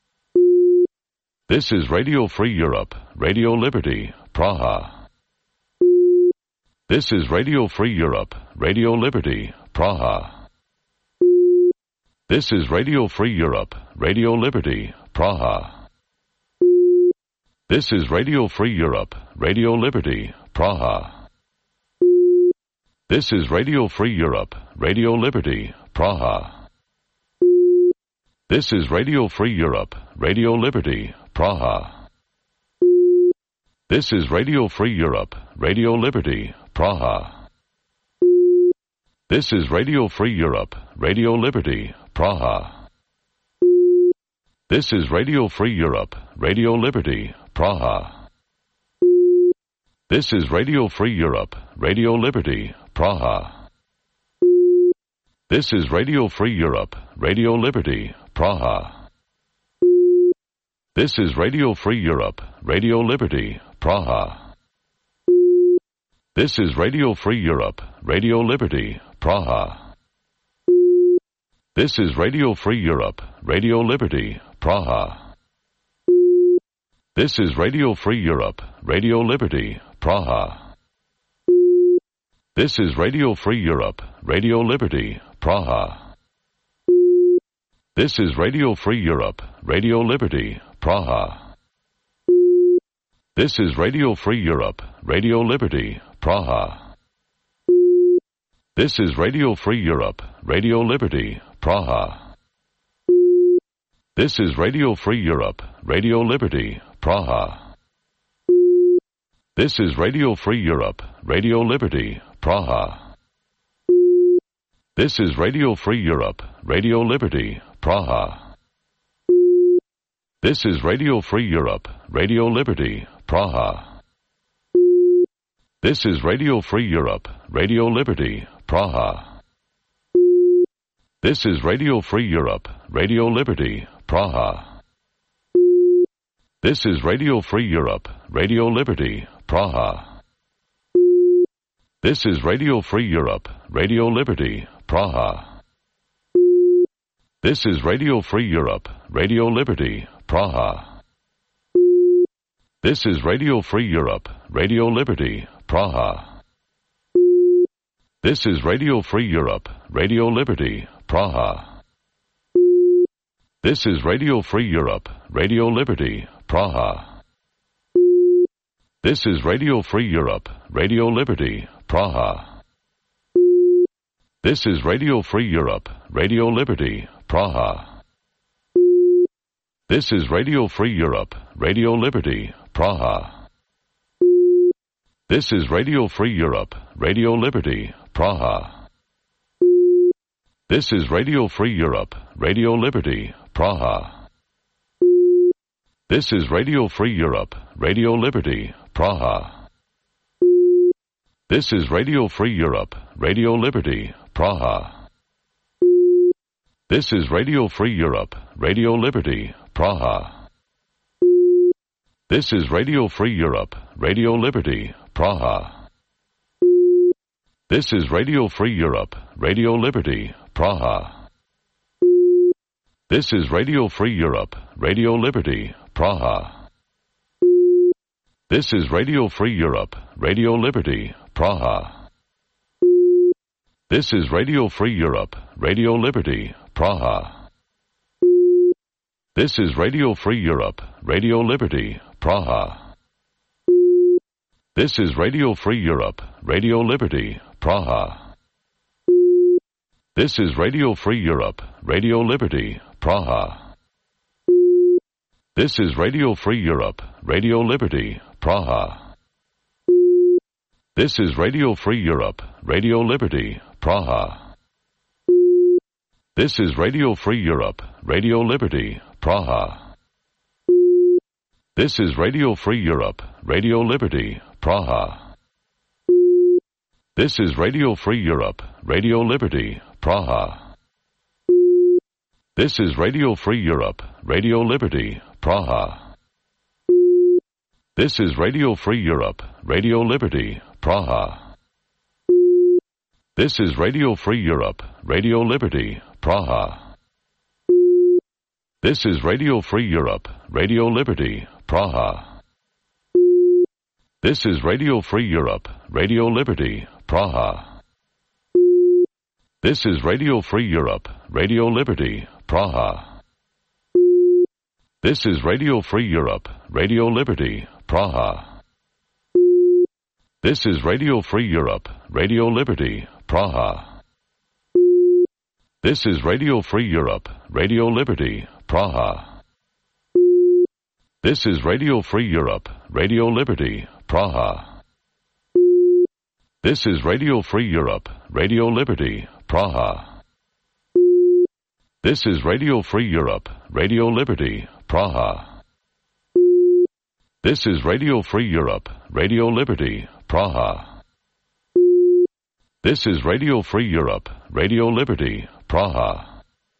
S1: This is Radio Free Europe, Radio Liberty, Praha. This is Radio Free Europe, Radio Liberty, Praha. This is Radio Free Europe, Radio Liberty, Praha. This is Radio Free Europe, Radio Liberty, Praha. This is Radio Free Europe, Radio Liberty, Praha. This is Radio Free Europe, Radio Liberty, Praha. This is Radio Free Europe, Radio Liberty, Praha. This is Radio Free Europe, Radio Liberty, Praha. This is Radio Free Europe, Radio Liberty, Praha. This is Radio Free Europe, Radio Liberty, Praha. This is Radio Free Europe, Radio Liberty, Praha. This is Radio Free Europe, Radio Liberty, Praha. This is Radio Free Europe, Radio Liberty, Praha. This is Radio Free Europe, Radio Liberty, Praha. This is Radio Free Europe, Radio Liberty, Praha. This is Radio Free Europe, Radio Liberty, Praha. This is Radio Free Europe, Radio Liberty, Praha. This is Radio Free Europe, Radio Liberty, Praha. This is Radio Free Europe, Radio Liberty, Praha. This is Radio Free Europe, Radio Liberty, Praha. This is Radio Free Europe, Radio Liberty, Praha. This is Radio Free Europe, Radio Liberty, Praha. This is Radio Free Europe, Radio Liberty, Praha. This is Radio Free Europe, Radio Liberty, Praha. This is Radio Free Europe, Radio Liberty, Praha. This is Radio Free Europe, Radio Liberty, Praha. This is Radio Free Europe, Radio Liberty, Praha. This is Radio Free Europe, Radio Liberty, Praha. This is Radio Free Europe, Radio Liberty, Praha. This is Radio Free Europe, Radio Liberty, Praha. This is Radio Free Europe, Radio Liberty, Praha. This is Radio Free Europe, Radio Liberty, Praha. This is Radio Free Europe, Radio Liberty, Praha. This is Radio Free Europe, Radio Liberty, Praha. This is Radio Free Europe, Radio Liberty, Praha. This is Radio Free Europe, Radio Liberty, Praha. This is Radio Free Europe, Radio Liberty, Praha. This is Radio Free Europe, Radio Liberty, Praha. This is Radio Free Europe, Radio Liberty, Praha. This is Radio Free Europe, Radio Liberty, Praha. This is Radio Free Europe, Radio Liberty, Praha. This is Radio Free Europe, Radio Liberty, Praha. This is Radio Free Europe, Radio Liberty, Praha. This is Radio Free Europe, Radio Liberty, Praha. This is Radio Free Europe, Radio Liberty, Praha. This is Radio Free Europe, Radio Liberty, Praha. This is Radio Free Europe, Radio Liberty, Praha. This is Radio Free Europe, Radio Liberty, Praha. This is Radio Free Europe, Radio Liberty, Praha. This is Radio Free Europe, Radio Liberty, Praha. This is Radio Free Europe, Radio Liberty, Praha. This is Radio Free Europe, Radio Liberty, Praha. This is Radio Free Europe, Radio Liberty, Praha. This is Radio Free Europe, Radio Liberty, Praha. This is Radio Free Europe, Radio Liberty, Praha. This is Radio Free Europe, Radio Liberty, Praha. This is Radio Free Europe, Radio Liberty, Praha. This is Radio Free Europe, Radio Liberty, Praha. This is Radio Free Europe, Radio Liberty, Praha. This is Radio Free Europe, Radio Liberty, Praha. This is Radio Free Europe, Radio Liberty, Praha. This is Radio Free Europe, Radio Liberty, Praha. This is Radio Free Europe, Radio Liberty, Praha. This is Radio Free Europe, Radio Liberty, Praha. This is Radio Free Europe, Radio Liberty, Praha. This is Radio Free Europe, Radio Liberty, Praha.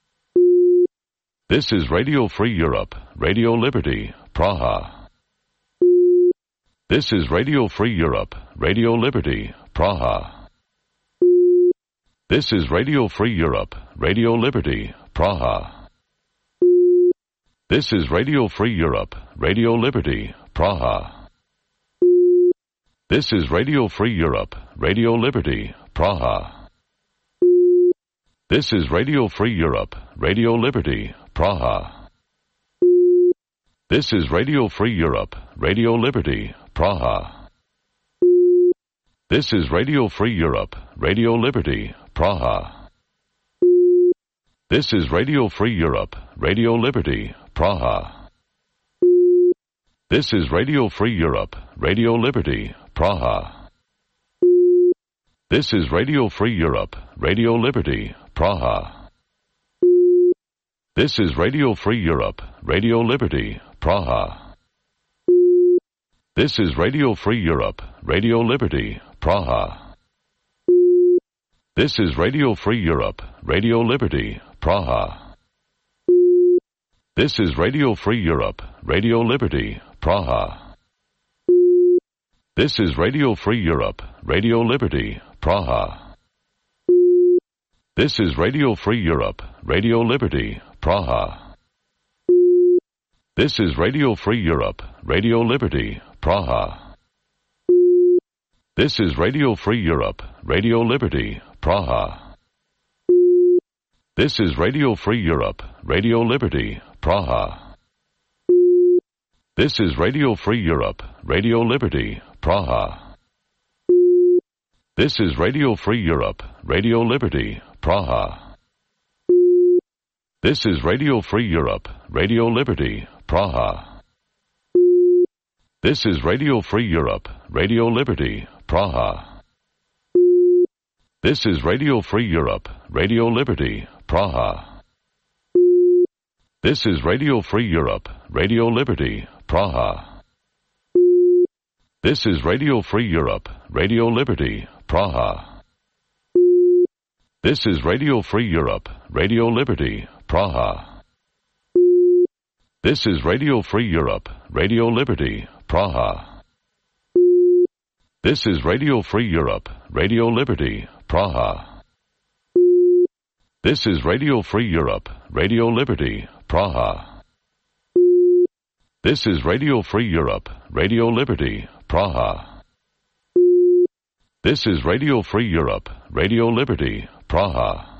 S1: This is Radio Free Europe, Radio Liberty, Praha. This is Radio Free Europe, Radio Liberty, Praha. This is Radio Free Europe, Radio Liberty, Praha. This is Radio Free Europe, Radio Liberty, Praha. This is Radio Free Europe, Radio Liberty, Praha. This is Radio Free Europe, Radio Liberty, Praha. This is Radio Free Europe, Radio Liberty, Praha. This is Radio Free Europe, Radio Liberty, Praha. This is Radio Free Europe, Radio Liberty, Praha. This is Radio Free Europe, Radio Liberty, Praha. This is Radio Free Europe, Radio Liberty, Praha. This is Radio Free Europe, Radio Liberty, Praha. This is Radio Free Europe, Radio Liberty, Praha. This is Radio Free Europe, Radio Liberty, Praha. This is Radio Free Europe, Radio Liberty, Praha. This is Radio Free Europe, Radio Liberty, Praha. This is Radio Free Europe, Radio Liberty, Praha. This is Radio Free Europe, Radio Liberty, Praha. This is Radio Free Europe, Radio Liberty, Praha. This is Radio Free Europe, Radio Liberty, Praha. This is Radio Free Europe, Radio Liberty, Praha. This is Radio Free Europe, Radio Liberty, Praha. This is Radio Free Europe, Radio Liberty, Praha. This is Radio Free Europe, Radio Liberty, Praha. This is Radio Free Europe, Radio Liberty, Praha. This is Radio Free Europe, Radio Liberty, Praha. This is Radio Free Europe, Radio Liberty, Praha. This is Radio Free Europe, Radio Liberty, Praha. This is Radio Free Europe, Radio Liberty, Praha. This is Radio Free Europe, Radio Liberty, Praha. This is Radio Free Europe, Radio Liberty, Praha. This is Radio Free Europe, Radio Liberty, Praha. This is Radio Free Europe, Radio Liberty, Praha.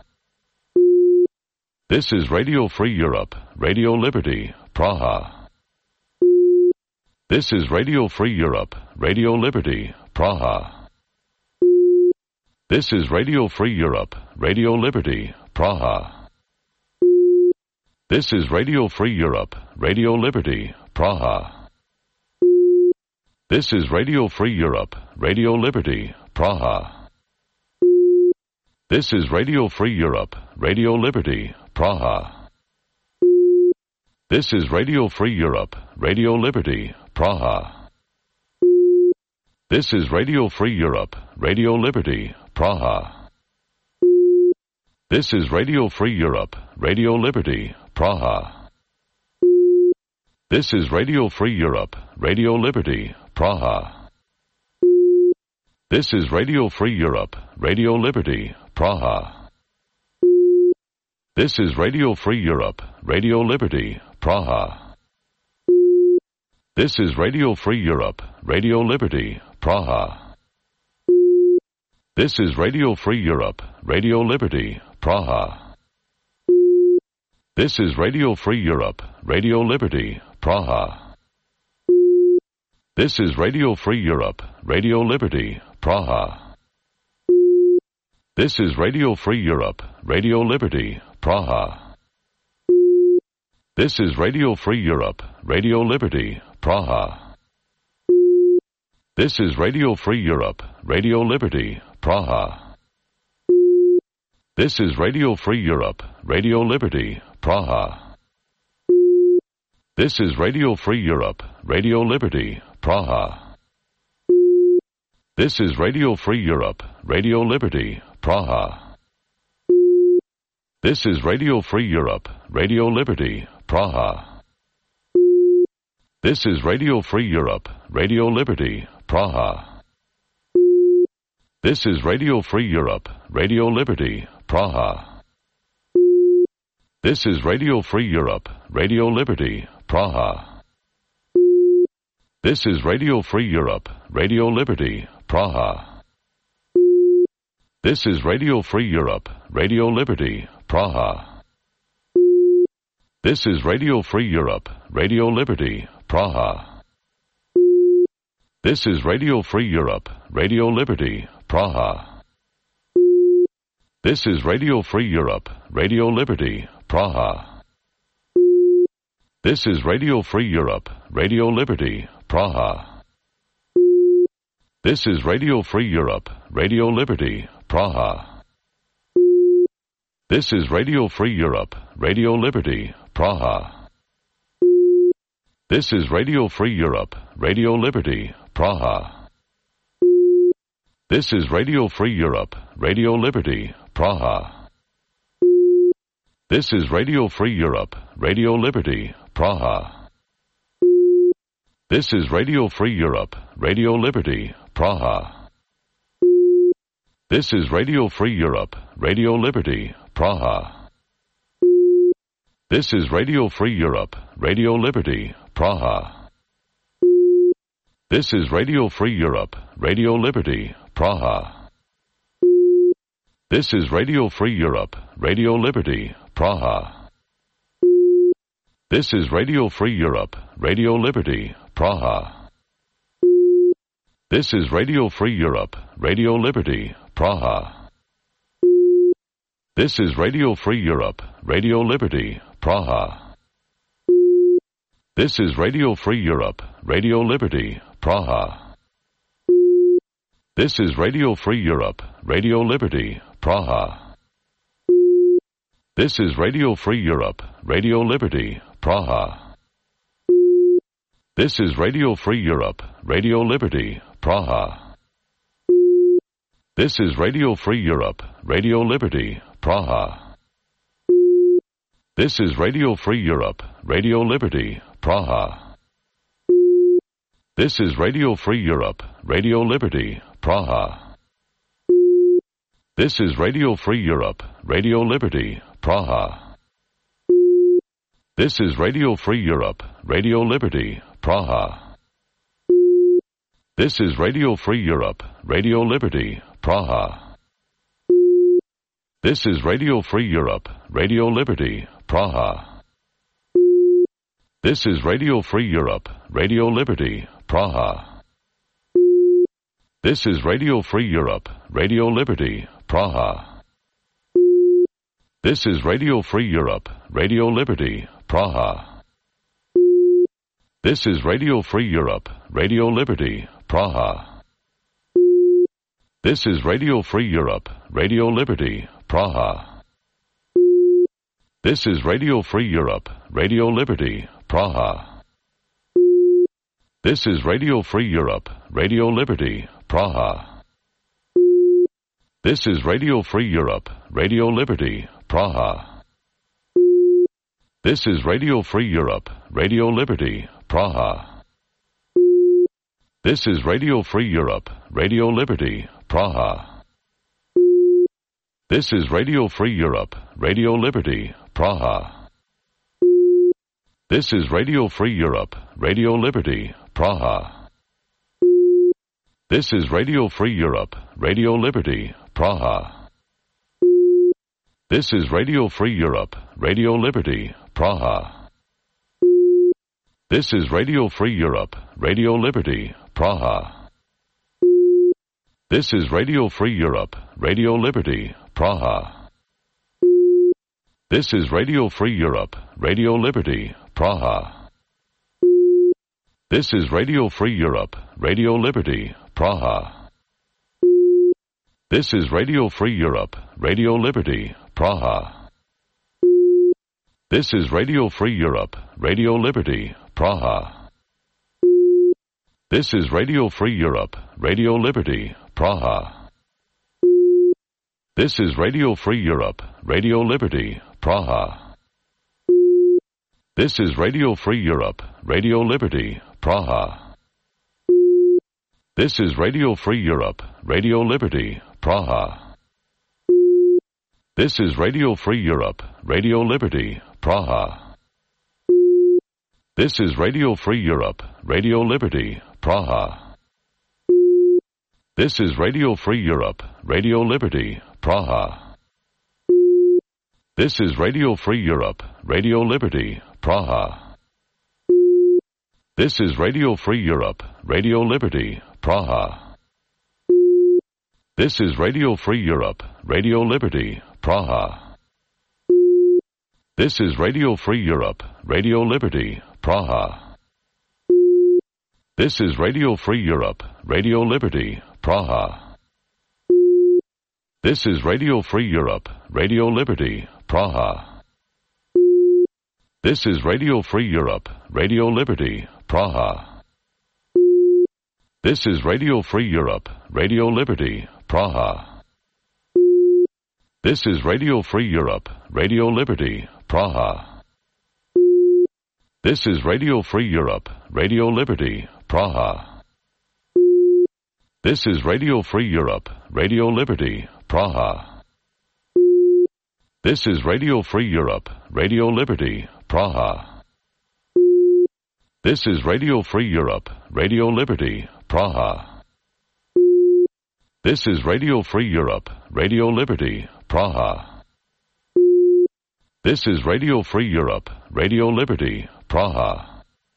S1: This is Radio Free Europe, Radio Liberty, Praha. This is Radio Free Europe, Radio Liberty, Praha. This is Radio Free Europe, Radio Liberty, Praha. This is Radio Free Europe, Radio Liberty, Praha. This is Radio Free Europe, Radio Liberty, Praha. This is Radio Free Europe, Radio Liberty, Praha. This is Radio Free Europe, Radio Liberty, Praha. This is Radio Free Europe, Radio Liberty, Praha. This is Radio Free Europe, Radio Liberty, Praha. This is Radio Free Europe, Radio Liberty, Praha. This is Radio Free Europe, Radio Liberty, Praha. This is Radio Free Europe, Radio Liberty, Praha. This is Radio Free Europe, Radio Liberty, Praha. This is Radio Free Europe, Radio Liberty, Praha. This is Radio Free Europe, Radio Liberty, Praha. This is Radio Free Europe, Radio Liberty, Praha. This is Radio Free Europe, Radio Liberty, Praha. This is Radio Free Europe, Radio Liberty, Praha. This is Radio Free Europe, Radio Liberty, Praha. This is Radio Free Europe, Radio Liberty, Praha. This is Radio Free Europe, Radio Liberty, Praha. This is Radio Free Europe, Radio Liberty, Praha. This is Radio Free Europe, Radio Liberty, Praha. This is Radio Free Europe, Radio Liberty, Praha. This is Radio Free Europe, Radio Liberty, Praha. This is Radio Free Europe, Radio Liberty, Praha. This is Radio Free Europe, Radio Liberty, Praha. This is Radio Free Europe, Radio Liberty, Praha. This is Radio Free Europe, Radio Liberty, Praha. This is Radio Free Europe, Radio Liberty, Praha. This is Radio Free Europe, Radio Liberty, Praha. This is Radio Free Europe, Radio Liberty, Praha. This is Radio Free Europe, Radio Liberty, Praha. This is Radio Free Europe, Radio Liberty, Praha. This is Radio Free Europe, Radio Liberty, Praha. This is Radio Free Europe, Radio Liberty, Praha. This is Radio Free Europe, Radio Liberty, Praha. This is Radio Free Europe, Radio Liberty, Praha. This is Radio Free Europe, Radio Liberty, Praha. This is Radio Free Europe, Radio Liberty, Praha. This is Radio Free Europe, Radio Liberty, Praha. This is Radio Free Europe, Radio Liberty, Praha. This is Radio Free Europe, Radio Liberty, Praha. This is Radio Free Europe, Radio Liberty, Praha. This is Radio Free Europe, Radio Liberty, Praha. This is Radio Free Europe, Radio Liberty, Praha. This is Radio Free Europe, Radio Liberty, Praha. This is Radio Free Europe, Radio Liberty, Praha. This is Radio Free Europe, Radio Liberty, Praha. This is Radio Free Europe, Radio Liberty, Praha. This is Radio Free Europe, Radio Liberty, Praha. This is Radio Free Europe, Radio Liberty, Praha. This is Radio Free Europe, Radio Liberty, Praha. This is Radio Free Europe, Radio Liberty, Praha. This is Radio Free Europe, Radio Liberty, Praha. This is Radio Free Europe, Radio Liberty, Praha. This is Radio Free Europe, Radio Liberty, Praha. This is Radio Free Europe, Radio Liberty, Praha. This is Radio Free Europe, Radio Liberty, Praha. This is Radio Free Europe, Radio Liberty, Praha. This is Radio Free Europe, Radio Liberty, Praha. This is Radio Free Europe, Radio Liberty, Praha. This is Radio Free Europe, Radio Liberty, Praha. This is Radio Free Europe, Radio Liberty, Praha. This is Radio Free Europe, Radio Liberty, Praha. This is Radio Free Europe, Radio Liberty, Praha. This is Radio Free Europe, Radio Liberty, Praha. This is Radio Free Europe, Radio Liberty, Praha. This is Radio Free Europe, Radio Liberty, Praha. This is Radio Free Europe, Radio Liberty, Praha. This is Radio Free Europe, Radio Liberty, Praha. This is Radio Free Europe, Radio Liberty, Praha. This is Radio Free Europe, Radio Liberty, Praha. This is Radio Free Europe, Radio Liberty, Praha. This is Radio Free Europe, Radio Liberty, Praha. This is Radio Free Europe, Radio Liberty, Praha. This is Radio Free Europe, Radio Liberty, Praha. This is Radio Free Europe, Radio Liberty, Praha. This is Radio Free Europe, Radio Liberty, Praha. This is Radio Free Europe, Radio Liberty, Praha. This is Radio Free Europe, Radio Liberty, Praha. This is Radio Free Europe, Radio Liberty, Praha. This is Radio Free Europe, Radio Liberty, Praha. This is Radio Free Europe, Radio Liberty, Praha. This is Radio Free Europe, Radio Liberty, Praha. This is Radio Free Europe, Radio Liberty, Praha. This is Radio Free Europe, Radio Liberty, Praha. This is Radio Free Europe, Radio Liberty, Praha. This is Radio Free Europe, Radio Liberty, Praha. This is Radio Free Europe, Radio Liberty, Praha. This is Radio Free Europe, Radio Liberty, Praha. This is Radio Free Europe, Radio Liberty, Praha. This is Radio Free Europe, Radio Liberty, Praha. This is Radio Free Europe, Radio Liberty, Praha. This is Radio Free Europe, Radio Liberty, Praha. This is Radio Free Europe, Radio Liberty, Praha. This is Radio Free Europe, Radio Liberty, Praha. This is Radio Free Europe, Radio Liberty, Praha.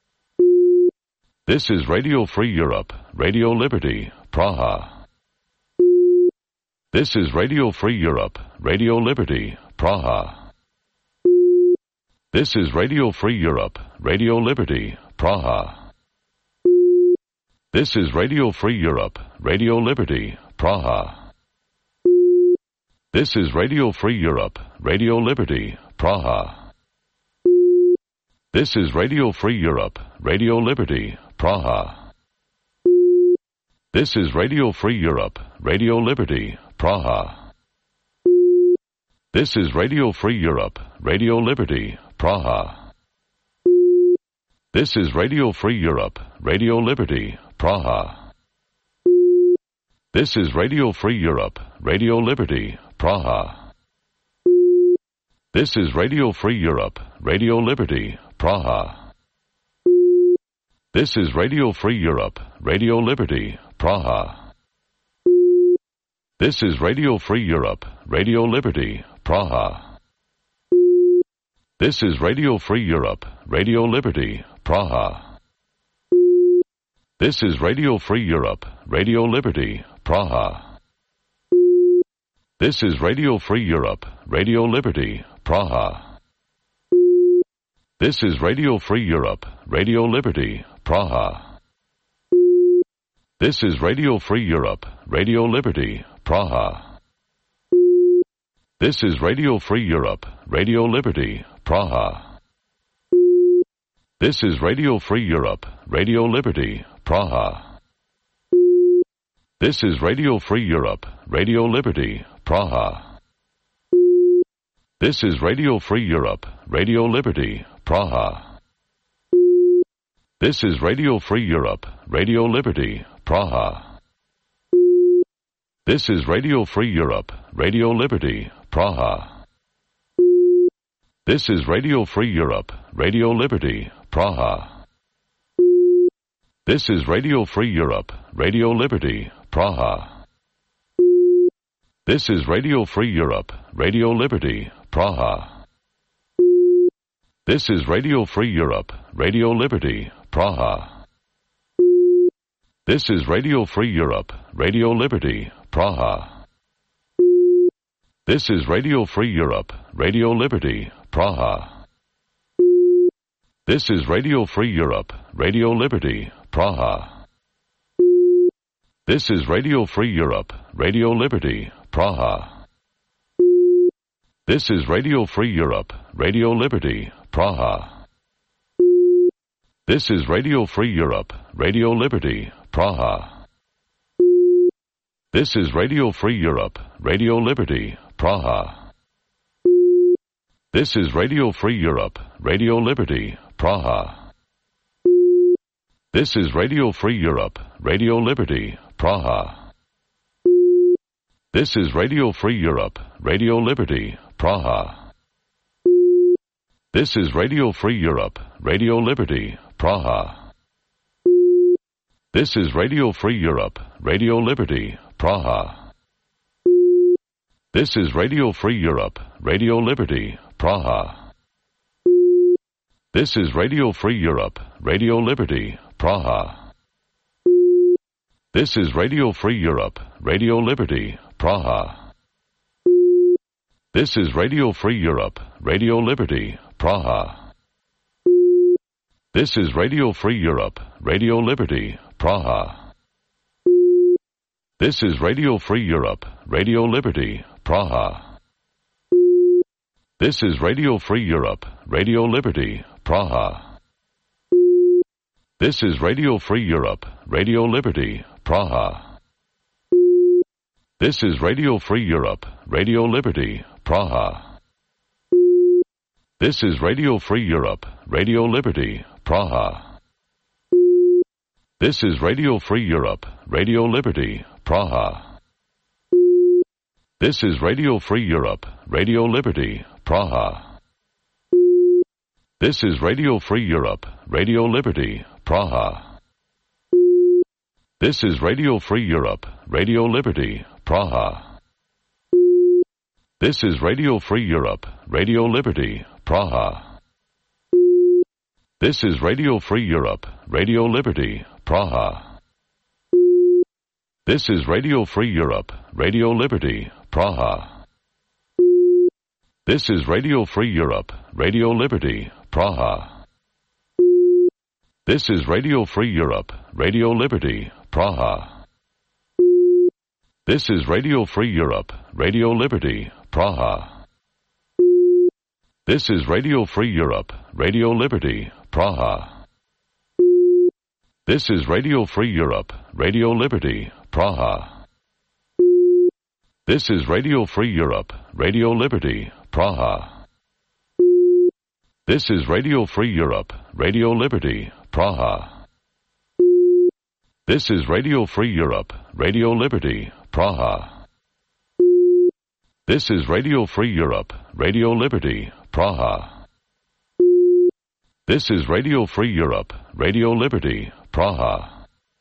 S1: This is Radio Free Europe, Radio Liberty, Praha. This is Radio Free Europe, Radio Liberty, Praha. This is Radio Free Europe, Radio Liberty, Praha. This is Radio Free Europe, Radio Liberty, Praha. This is Radio Free Europe, Radio Liberty, Praha. This is Radio Free Europe, Radio Liberty, Praha. This is Radio Free Europe, Radio Liberty, Praha. This is Radio Free Europe, Radio Liberty, Praha. This is Radio Free Europe, Radio Liberty, Praha. This is Radio Free Europe, Radio Liberty, Praha. This is Radio Free Europe, Radio Liberty, Praha. This is Radio Free Europe, Radio Liberty, Praha. This is Radio Free Europe, Radio Liberty, Praha. This is Radio Free Europe, Radio Liberty, Praha. This is Radio Free Europe, Radio Liberty, Praha. This is Radio Free Europe, Radio Liberty, Praha. This is Radio Free Europe, Radio Liberty, Praha. This is Radio Free Europe, Radio Liberty, Praha. This is Radio Free Europe, Radio Liberty, Praha. This is Radio Free Europe, Radio Liberty, Praha. This is Radio Free Europe, Radio Liberty, Praha. This is Radio Free Europe, Radio Liberty, Praha. This is Radio Free Europe, Radio Liberty, Praha. This is Radio Free Europe, Radio Liberty, Praha. This is Radio Free Europe, Radio Liberty, Praha. This is Radio Free Europe, Radio Liberty, Praha. This is Radio Free Europe, Radio Liberty, Praha. This is Radio Free Europe, Radio Liberty, Praha. This is Radio Free Europe, Radio Liberty, Praha. This is Radio Free Europe, Radio Liberty, Praha. This is Radio Free Europe, Radio Liberty, Praha. This is Radio Free Europe, Radio Liberty, Praha. This is Radio Free Europe, Radio Liberty, Praha. This is Radio Free Europe, Radio Liberty, Praha. This is Radio Free Europe, Radio Liberty, Praha. This is Radio Free Europe, Radio Liberty, Praha. This is Radio Free Europe, Radio Liberty, Praha. This is Radio Free Europe, Radio Liberty, Praha. This is Radio Free Europe, Radio Liberty, Praha. This is Radio Free Europe, Radio Liberty, Praha. This is Radio Free Europe, Radio Liberty, Praha. This is Radio Free Europe, Radio Liberty, Praha. This is Radio Free Europe, Radio Liberty, Praha. This is Radio Free Europe, Radio Liberty, Praha. This is Radio Free Europe, Radio Liberty, Praha. This is Radio Free Europe, Radio Liberty, Praha. This is Radio Free Europe, Radio Liberty, Praha. This is Radio Free Europe, Radio Liberty, Praha. This is Radio Free Europe, Radio Liberty, Praha. This is Radio Free Europe, Radio Liberty, Praha. This is Radio Free Europe, Radio Liberty, Praha. This is Radio Free Europe, Radio Liberty, Praha. This is Radio Free Europe, Radio Liberty, Praha. This is Radio Free Europe, Radio Liberty, Praha. This is Radio Free Europe, Radio Liberty, Praha. This is Radio Free Europe, Radio Liberty, Praha. This is Radio Free Europe, Radio Liberty, Praha. This is Radio Free Europe, Radio Liberty, Praha. This is Radio Free Europe, Radio Liberty, Praha. This is Radio Free Europe, Radio Liberty, Praha. This is Radio Free Europe, Radio Liberty, Praha. This is Radio Free Europe, Radio Liberty, Praha. This is Radio Free Europe, Radio Liberty, Praha. This is Radio Free Europe, Radio Liberty, Praha. This is Radio Free Europe, Radio Liberty, Praha. This is Radio Free Europe, Radio Liberty, Praha. This is Radio Free Europe, Radio Liberty, Praha.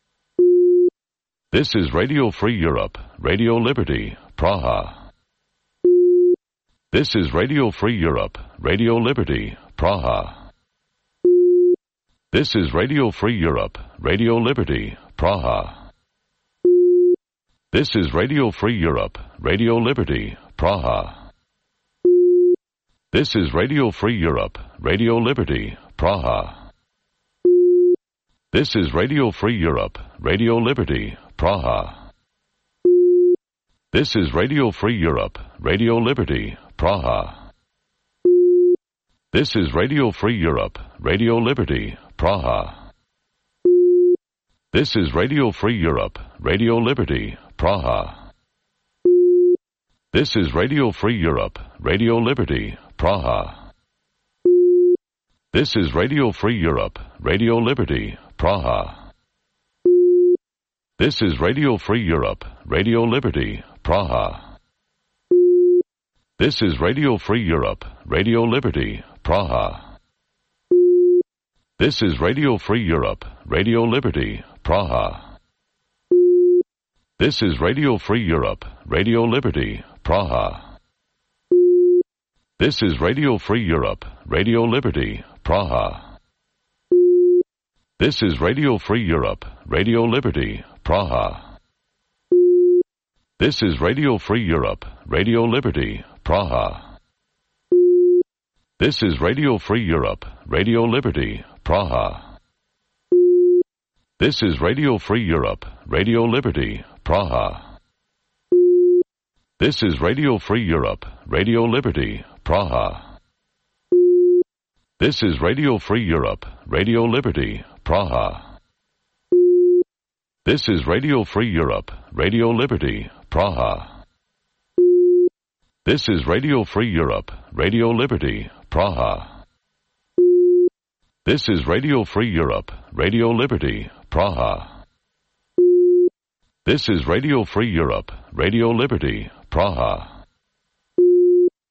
S1: This is Radio Free Europe, Radio Liberty, Praha. This is Radio Free Europe, Radio Liberty, Praha. This is Radio Free Europe, Radio Liberty, Praha. This is Radio Free Europe, Radio Liberty, Praha. This is Radio Free Europe, Radio Liberty, Praha. This is Radio Free Europe, Radio Liberty, Praha. This is Radio Free Europe, Radio Liberty, Praha. This is Radio Free Europe, Radio Liberty, Praha. This is Radio Free Europe, Radio Liberty, Praha. This is Radio Free Europe, Radio Liberty, Praha. This is Radio Free Europe, Radio Liberty, Praha. This is Radio Free Europe, Radio Liberty, Praha. This is Radio Free Europe, Radio Liberty, Praha. This is Radio Free Europe, Radio Liberty, Praha. This is Radio Free Europe, Radio Liberty, Praha. This is Radio Free Europe, Radio Liberty, Praha. This is Radio Free Europe, Radio Liberty, Praha. This is Radio Free Europe, Radio Liberty, Praha. This is Radio Free Europe, Radio Liberty, Praha. This is Radio Free Europe, Radio Liberty, Praha. This is Radio Free Europe, Radio Liberty, Praha. This is Radio Free Europe, Radio Liberty, Praha. This is Radio Free Europe, Radio Liberty, Praha. This is Radio Free Europe, Radio Liberty, Praha. This is Radio Free Europe, Radio Liberty, Praha. This is Radio Free Europe, Radio Liberty, Praha.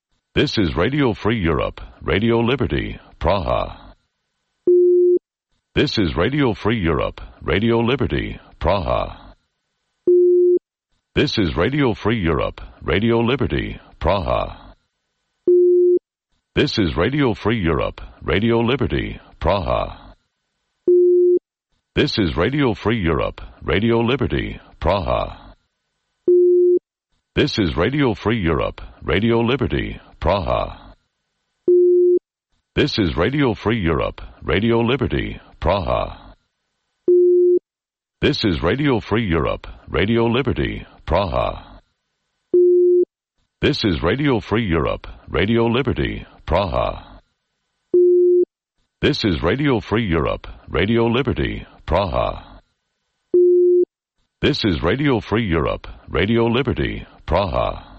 S1: This is Radio Free Europe, Radio Liberty, Praha. This is Radio Free Europe, Radio Liberty, Praha. This is Radio Free Europe, Radio Liberty, Praha. This is Radio Free Europe, Radio Liberty, Praha. This is Radio Free Europe, Radio Liberty, Praha. This is Radio Free Europe, Radio Liberty, Praha. This is Radio Free Europe, Radio Liberty, Praha. This is Radio Free Europe, Radio Liberty, Praha. This is Radio Free Europe, Radio Liberty, Praha. This is Radio Free Europe, Radio Liberty, Praha. This is Radio Free Europe, Radio Liberty, Praha.